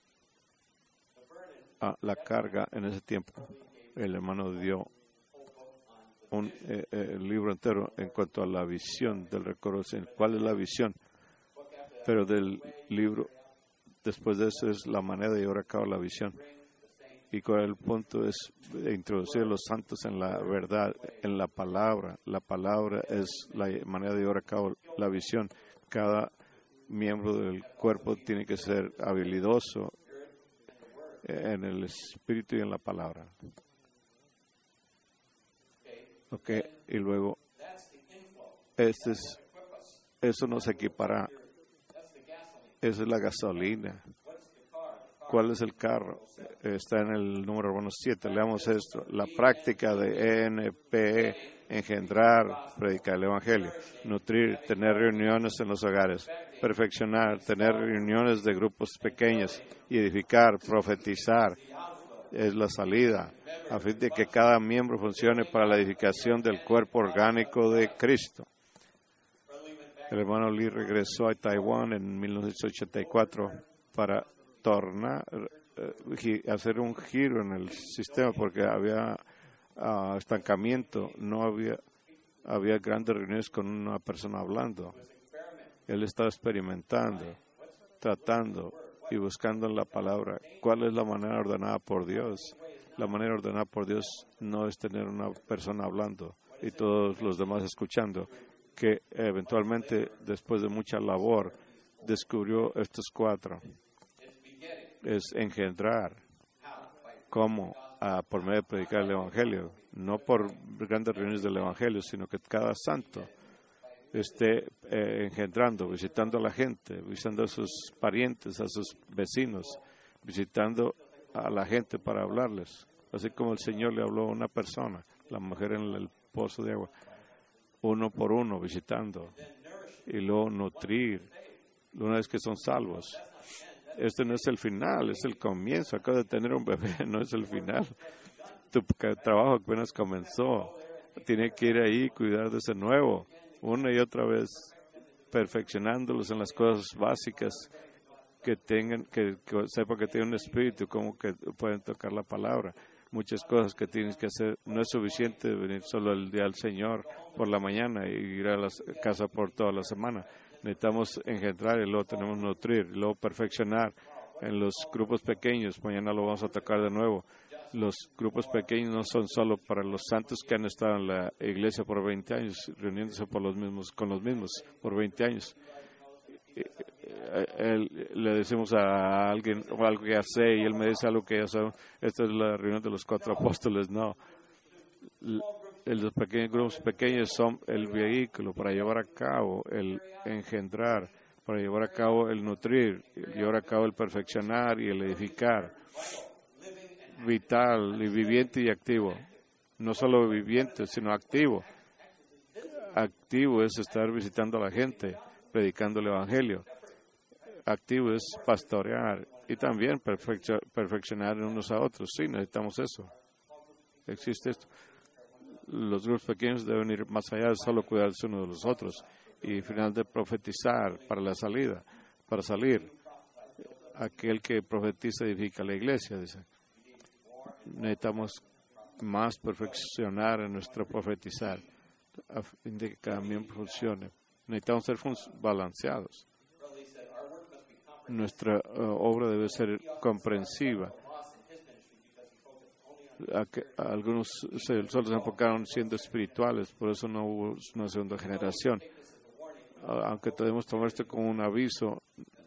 la carga en ese tiempo, el hermano dio un libro entero en cuanto a la visión del reconocimiento. ¿Cuál es la visión? Pero del libro, después de eso, es la manera de llevar a cabo la visión. Y con el punto es introducir a los santos en la verdad, en la palabra. La palabra es la manera de llevar a cabo la visión. Cada miembro del cuerpo tiene que ser habilidoso en el espíritu y en la palabra. Ok, y luego, eso nos equipará. Esa es la gasolina. ¿Cuál es el carro? Está en el número 7. Leamos esto. La práctica de ENPE, engendrar, predicar el Evangelio, nutrir, tener reuniones en los hogares, perfeccionar, tener reuniones de grupos pequeños, y edificar, profetizar, es la salida, a fin de que cada miembro funcione para la edificación del cuerpo orgánico de Cristo. El hermano Lee regresó a Taiwán en 1984 para hacer un giro en el sistema porque había estancamiento, no había grandes reuniones con una persona hablando. Él estaba experimentando, tratando y buscando en la palabra cuál es la manera ordenada por Dios. La manera ordenada por Dios no es tener una persona hablando y todos los demás escuchando, que eventualmente, después de mucha labor, descubrió estos 4. Es engendrar. ¿Cómo? Por medio de predicar el Evangelio. No por grandes reuniones del Evangelio, sino que cada santo esté engendrando, visitando a la gente, visitando a sus parientes, a sus vecinos, visitando a la gente para hablarles. Así como el Señor le habló a una persona, la mujer en el pozo de agua, uno por uno, visitando. Y luego nutrir, una vez que son salvos. Este no es el final, es el comienzo. Acabo de tener un bebé, no es el final. Tu trabajo apenas comenzó. Tiene que ir ahí y cuidar de ese nuevo, una y otra vez, perfeccionándolos en las cosas básicas, que sepa que tienen un espíritu, como que pueden tocar la palabra. Muchas cosas que tienes que hacer. No es suficiente venir solo el día del Señor por la mañana y ir a la casa por toda la semana. Necesitamos engendrar y luego tenemos que nutrir, y luego perfeccionar en los grupos pequeños. Mañana lo vamos a tocar de nuevo. Los grupos pequeños no son solo para los santos que han estado en la iglesia por 20 años, reuniéndose con los mismos por 20 años. Le decimos a alguien o algo que ya sé y él me dice algo que ya sabe. Esta es la reunión de los 4 apóstoles. No. Los pequeños grupos pequeños son el vehículo para llevar a cabo el engendrar, para llevar a cabo el nutrir, llevar a cabo el perfeccionar y el edificar. Vital y viviente y activo. No solo viviente, sino activo. Activo es estar visitando a la gente, predicando el Evangelio. Activo es pastorear y también perfeccionar unos a otros. Sí, necesitamos eso. Existe esto. Los grupos pequeños deben ir más allá de solo cuidarse unos de los otros. Y finalmente profetizar para la salida, para salir. Aquel que profetiza edifica la iglesia, dice. Necesitamos más perfeccionar en nuestro profetizar a fin de que cada miembro funcione necesitamos ser balanceados. Nuestra obra debe ser comprensiva. Algunos solo se enfocaron siendo espirituales, por eso no hubo una segunda generación. Aunque debemos tomar esto como un aviso,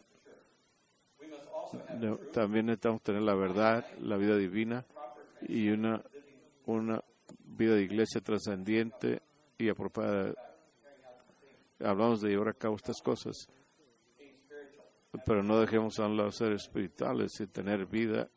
también necesitamos tener la verdad, la vida divina y una vida de iglesia trascendiente y apropiada. Hablamos de llevar a cabo estas cosas, pero no dejemos a los seres espirituales y tener vida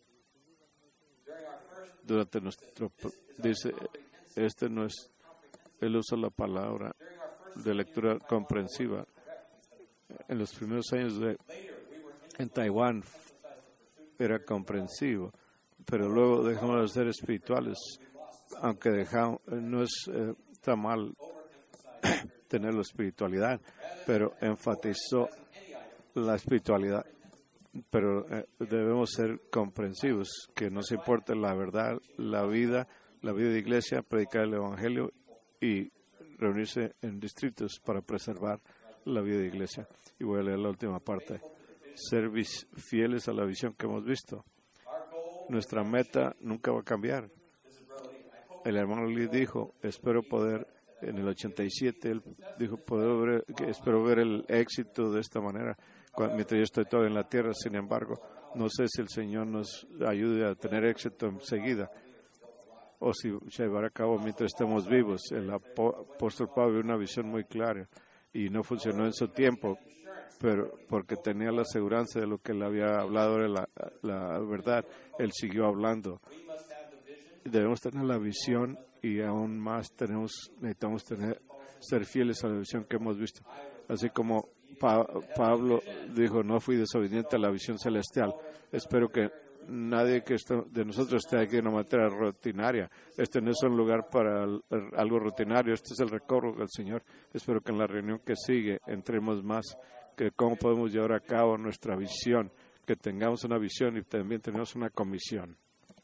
durante nuestro. Dice, no es, él usa la palabra de lectura comprensiva. En los primeros años en Taiwán era comprensivo, pero luego dejamos de ser espirituales, aunque no está mal tener la espiritualidad, pero enfatizó la espiritualidad. Pero debemos ser comprensivos, que nos importe la verdad, la vida de iglesia, predicar el evangelio y reunirse en distritos para preservar la vida de iglesia. Y voy a leer la última parte. Ser fieles a la visión que hemos visto. Nuestra meta nunca va a cambiar. El hermano Lee dijo, espero poder, en el 87, él dijo, espero ver el éxito de esta manera mientras yo estoy todavía en la tierra. Sin embargo, no sé si el Señor nos ayude a tener éxito enseguida o si se llevará a cabo mientras estemos vivos. El apóstol Pablo vio una visión muy clara y no funcionó en su tiempo, pero porque tenía la aseguranza de lo que él había hablado, era la verdad, él siguió hablando. Debemos tener la visión y aún más necesitamos ser fieles a la visión que hemos visto. Así como Pablo dijo, no fui desobediente a la visión celestial. Espero que nadie de nosotros esté aquí de una manera rutinaria. Este no es un lugar para algo rutinario, este es el recobro del Señor. Espero que en la reunión que sigue entremos más, que cómo podemos llevar a cabo nuestra visión, que tengamos una visión y también tenemos una comisión.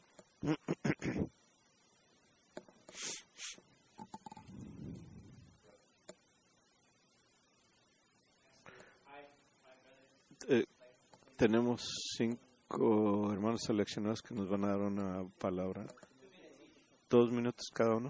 Tenemos 5 hermanos seleccionados que nos van a dar una palabra. 2 minutos cada uno.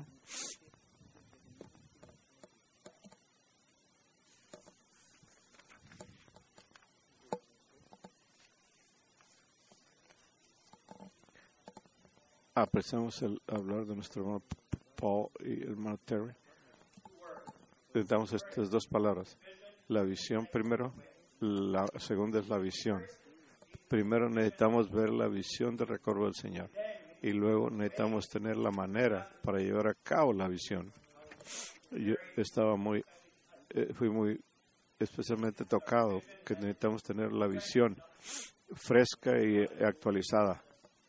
Apreciamos el hablar de nuestro hermano Paul y el hermano Terry. Necesitamos estas 2 palabras. La visión primero, la segunda es la visión. Primero necesitamos ver la visión del recobro del Señor y luego necesitamos tener la manera para llevar a cabo la visión. Yo fui muy especialmente tocado que necesitamos tener la visión fresca y actualizada.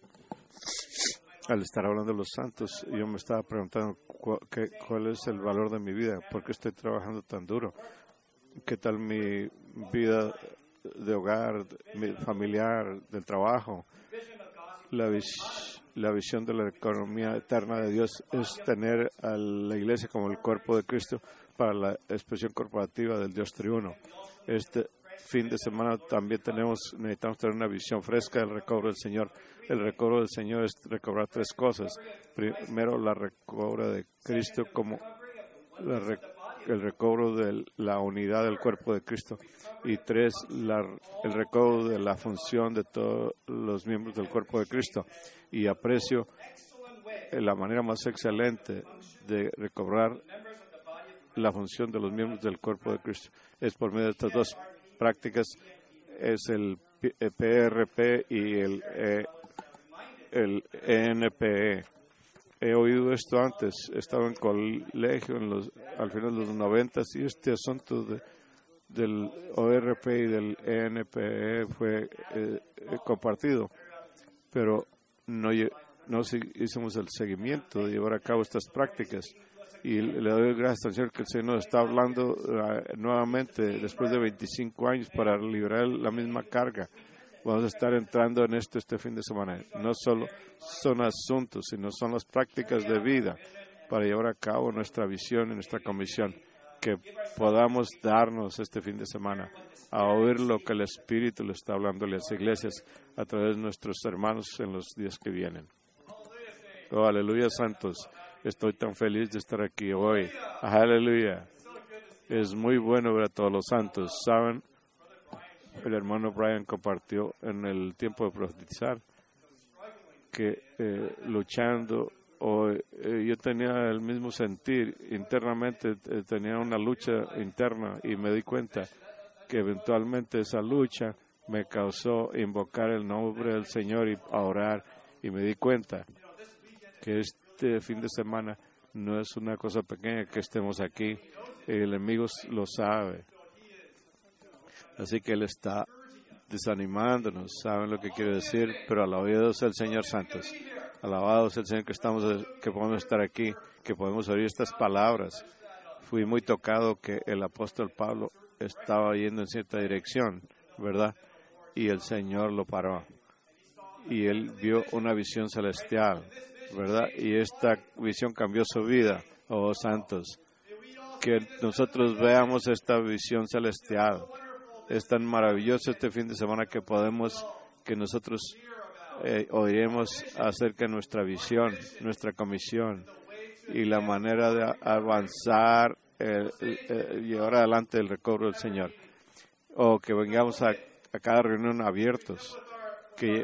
Al estar hablando de los santos, yo me estaba preguntando cuál es el valor de mi vida, por qué estoy trabajando tan duro, qué tal mi vida de hogar, mi familiar, del trabajo. La visión de la economía eterna de Dios es tener a la iglesia como el cuerpo de Cristo para la expresión corporativa del Dios triuno. Este fin de semana también necesitamos tener una visión fresca del recobro del Señor. El recobro del Señor es recobrar 3 cosas. Primero, la recobro de Cristo como el recobro de la unidad del cuerpo de Cristo. Y 3, el recobro de la función de todos los miembros del cuerpo de Cristo. Y aprecio la manera más excelente de recobrar la función de los miembros del cuerpo de Cristo es por medio de estas 2 prácticas, es el PRP y el ENPE. He oído esto antes, estaba en colegio al final de los 90 y este asunto del ORP y del ENPE fue compartido, pero no hicimos el seguimiento de llevar a cabo estas prácticas. Y le doy gracias al Señor que el Señor nos está hablando nuevamente después de 25 años para liberar la misma carga. Vamos a estar entrando en este fin de semana. No solo son asuntos, sino son las prácticas de vida para llevar a cabo nuestra visión y nuestra comisión. que podamos darnos este fin de semana a oír lo que el Espíritu le está hablando a las iglesias a través de nuestros hermanos en los días que vienen. Oh, aleluya, santos. Estoy tan feliz de estar aquí hoy. Aleluya. Es muy bueno ver a todos los santos. ¿Saben? El hermano Brian compartió en el tiempo de profetizar que luchando, yo tenía el mismo sentir internamente, tenía una lucha interna y me di cuenta que eventualmente esa lucha me causó invocar el nombre del Señor y a orar, y me di cuenta que este fin de semana no es una cosa pequeña que estemos aquí. El enemigo lo sabe. Así que él está desanimándonos. ¿Saben lo que quiero decir? Pero alabados el Señor santos. Alabados el Señor que podemos estar aquí, que podemos oír estas palabras. Fui muy tocado que el apóstol Pablo estaba yendo en cierta dirección, ¿verdad? Y el Señor lo paró. Y él vio una visión celestial, ¿verdad? Y esta visión cambió su vida, oh santos. Que nosotros veamos esta visión celestial. Es tan maravilloso este fin de semana que nosotros oiremos acerca de nuestra visión, nuestra comisión y la manera de avanzar, llevar adelante el recobro del Señor. O que vengamos a cada reunión abiertos, que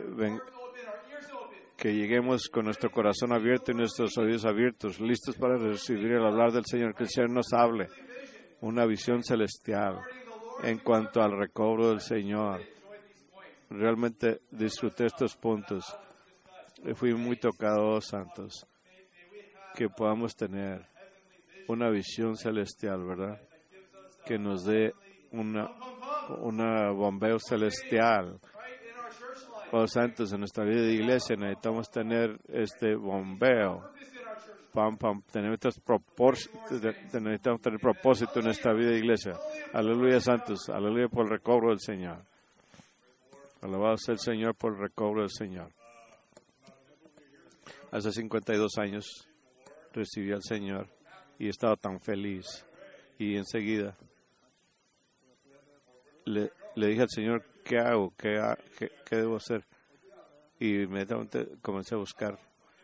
lleguemos con nuestro corazón abierto y nuestros oídos abiertos, listos para recibir el hablar del Señor, que el Señor nos hable, una visión celestial en cuanto al recobro del Señor. Realmente disfruté estos puntos. Fui muy tocado, santos, que podamos tener una visión celestial, ¿verdad? Que nos dé una bombeo celestial. Oh, santos, en nuestra vida de iglesia necesitamos tener este bombeo. Necesitamos tener propósito en esta vida de iglesia. Aleluya, santos. Aleluya por el recobro del Señor. Alabado sea el Señor por el recobro del Señor. Hace 52 años recibí al Señor y estaba tan feliz. Y enseguida le dije al Señor, ¿qué hago? ¿Qué debo hacer? Y inmediatamente comencé a buscar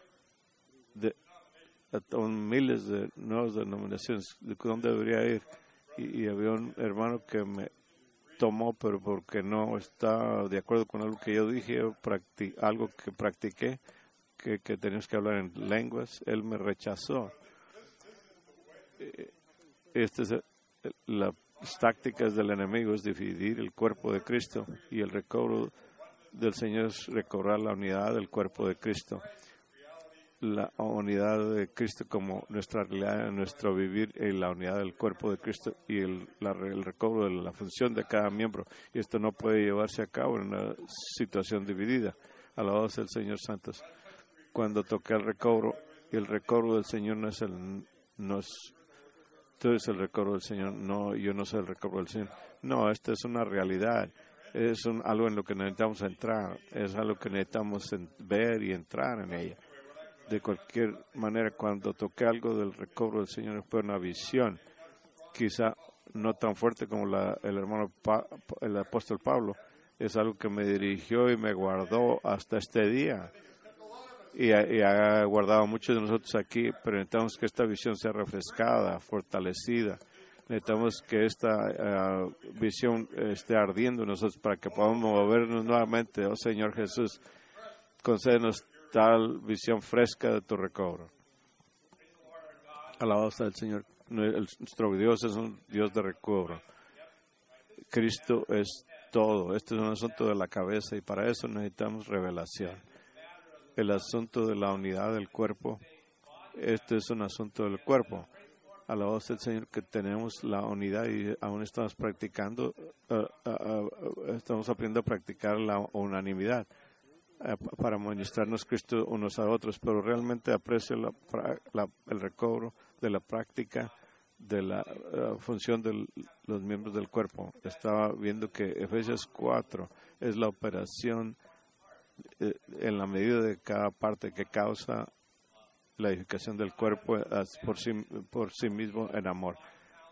miles de nuevas denominaciones de dónde debería ir. Y había un hermano que me tomó, pero porque no está de acuerdo con algo que yo dije, algo que practiqué, que teníamos que hablar en lenguas. Él me rechazó. Las tácticas del enemigo es dividir el cuerpo de Cristo, y el recobro del Señor es recobrar la unidad del cuerpo de Cristo. La unidad de Cristo como nuestra realidad, nuestro vivir, en la unidad del cuerpo de Cristo y el recobro de la función de cada miembro. Y esto no puede llevarse a cabo en una situación dividida. Alabado sea el Señor santos. Cuando toqué el recobro, y el recobro del Señor tú eres el recobro del Señor. No, yo no soy el recobro del Señor. No, esta es una realidad. Es algo en lo que necesitamos entrar. Es algo que necesitamos ver y entrar en ella. De cualquier manera, cuando toqué algo del recobro del Señor, fue una visión, quizá no tan fuerte como el apóstol Pablo. Es algo que me dirigió y me guardó hasta este día. Y ha guardado a muchos de nosotros aquí, pero necesitamos que esta visión sea refrescada, fortalecida. Necesitamos que esta visión esté ardiendo en nosotros para que podamos movernos nuevamente. Oh Señor Jesús, concédenos tal visión fresca de tu recobro. Alabado sea el Señor. Nuestro Dios es un Dios de recobro. Cristo es todo. Este es un asunto de la cabeza, y para eso necesitamos revelación. El asunto de la unidad del cuerpo, este es un asunto del cuerpo. Alabado sea el Señor que tenemos la unidad y aún estamos practicando, estamos aprendiendo a practicar la unanimidad para ministrarnos Cristo unos a otros, pero realmente aprecio el recobro de la práctica de la función de los miembros del cuerpo. Estaba viendo que Efesios 4 es la operación en la medida de cada parte que causa la edificación del cuerpo por sí mismo en amor.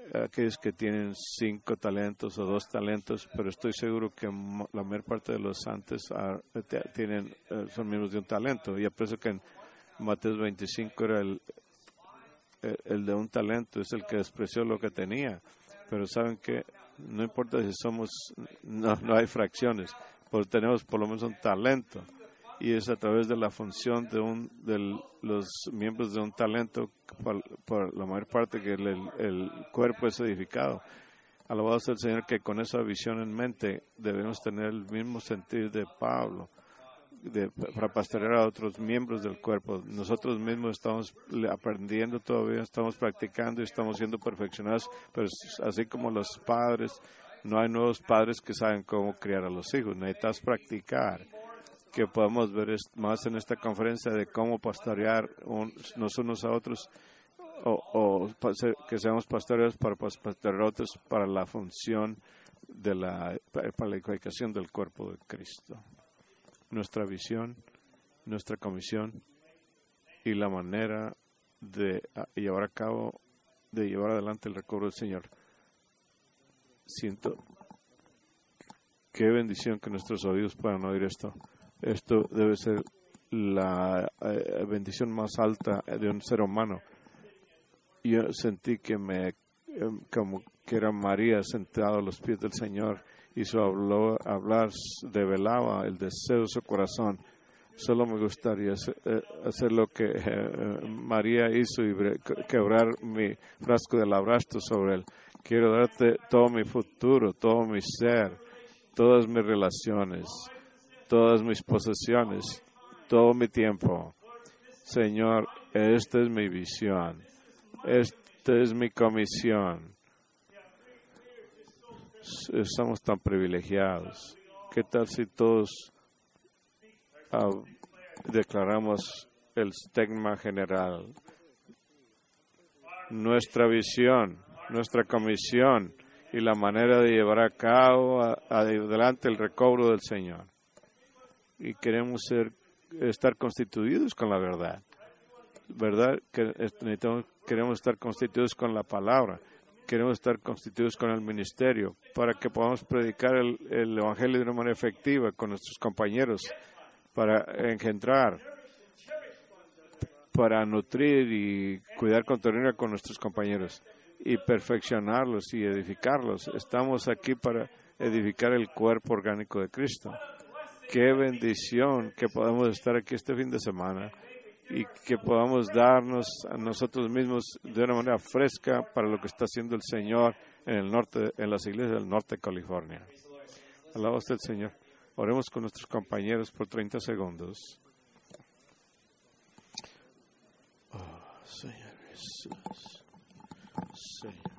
aquellos que tienen 5 talentos o 2 talentos, pero estoy seguro que la mayor parte de los santos son miembros de un talento. Y aprecio que en Mateo 25 era el de un talento, es el que despreció lo que tenía. Pero saben que no importa si no hay fracciones, porque tenemos por lo menos un talento. Y es a través de la función de los miembros de un talento, por la mayor parte, que el cuerpo es edificado. Alabado sea el Señor, que con esa visión en mente debemos tener el mismo sentir de Pablo, para pastorear a otros miembros del cuerpo. Nosotros mismos estamos aprendiendo todavía, estamos practicando y estamos siendo perfeccionados, pero así como los padres, no hay nuevos padres que saben cómo criar a los hijos. Necesitas practicar. Que podamos ver más en esta conferencia de cómo pastorear unos a otros, o que seamos pastores para pastorear a otros para la función para la edificación del cuerpo de Cristo. Nuestra visión, nuestra comisión y la manera de llevar adelante el recobro del Señor. Siento qué bendición que nuestros oídos puedan oír esto. Esto debe ser la bendición más alta de un ser humano. Yo sentí que como que era María sentada a los pies del Señor y su hablar develaba el deseo de su corazón. Solo me gustaría hacer lo que María hizo y quebrar mi frasco de labrasto sobre él. Quiero darte todo mi futuro, todo mi ser, todas mis relaciones, todas mis posesiones, todo mi tiempo. Señor, esta es mi visión, esta es mi comisión. Estamos tan privilegiados. ¿Qué tal si todos declaramos el stigma general? Nuestra visión, nuestra comisión y la manera de llevar a cabo adelante el recobro del Señor. Y queremos estar constituidos con la verdad. ¿Verdad? Queremos estar constituidos con la palabra. Queremos estar constituidos con el ministerio para que podamos predicar el Evangelio de una manera efectiva con nuestros compañeros, para engendrar, para nutrir y cuidar con ternura con nuestros compañeros y perfeccionarlos y edificarlos. Estamos aquí para edificar el cuerpo orgánico de Cristo. Qué bendición que podamos estar aquí este fin de semana y que podamos darnos a nosotros mismos de una manera fresca para lo que está haciendo el Señor en las iglesias del norte de California. Alabado sea el Señor. Oremos con nuestros compañeros por 30 segundos. Oh, Señor Jesús. Señor.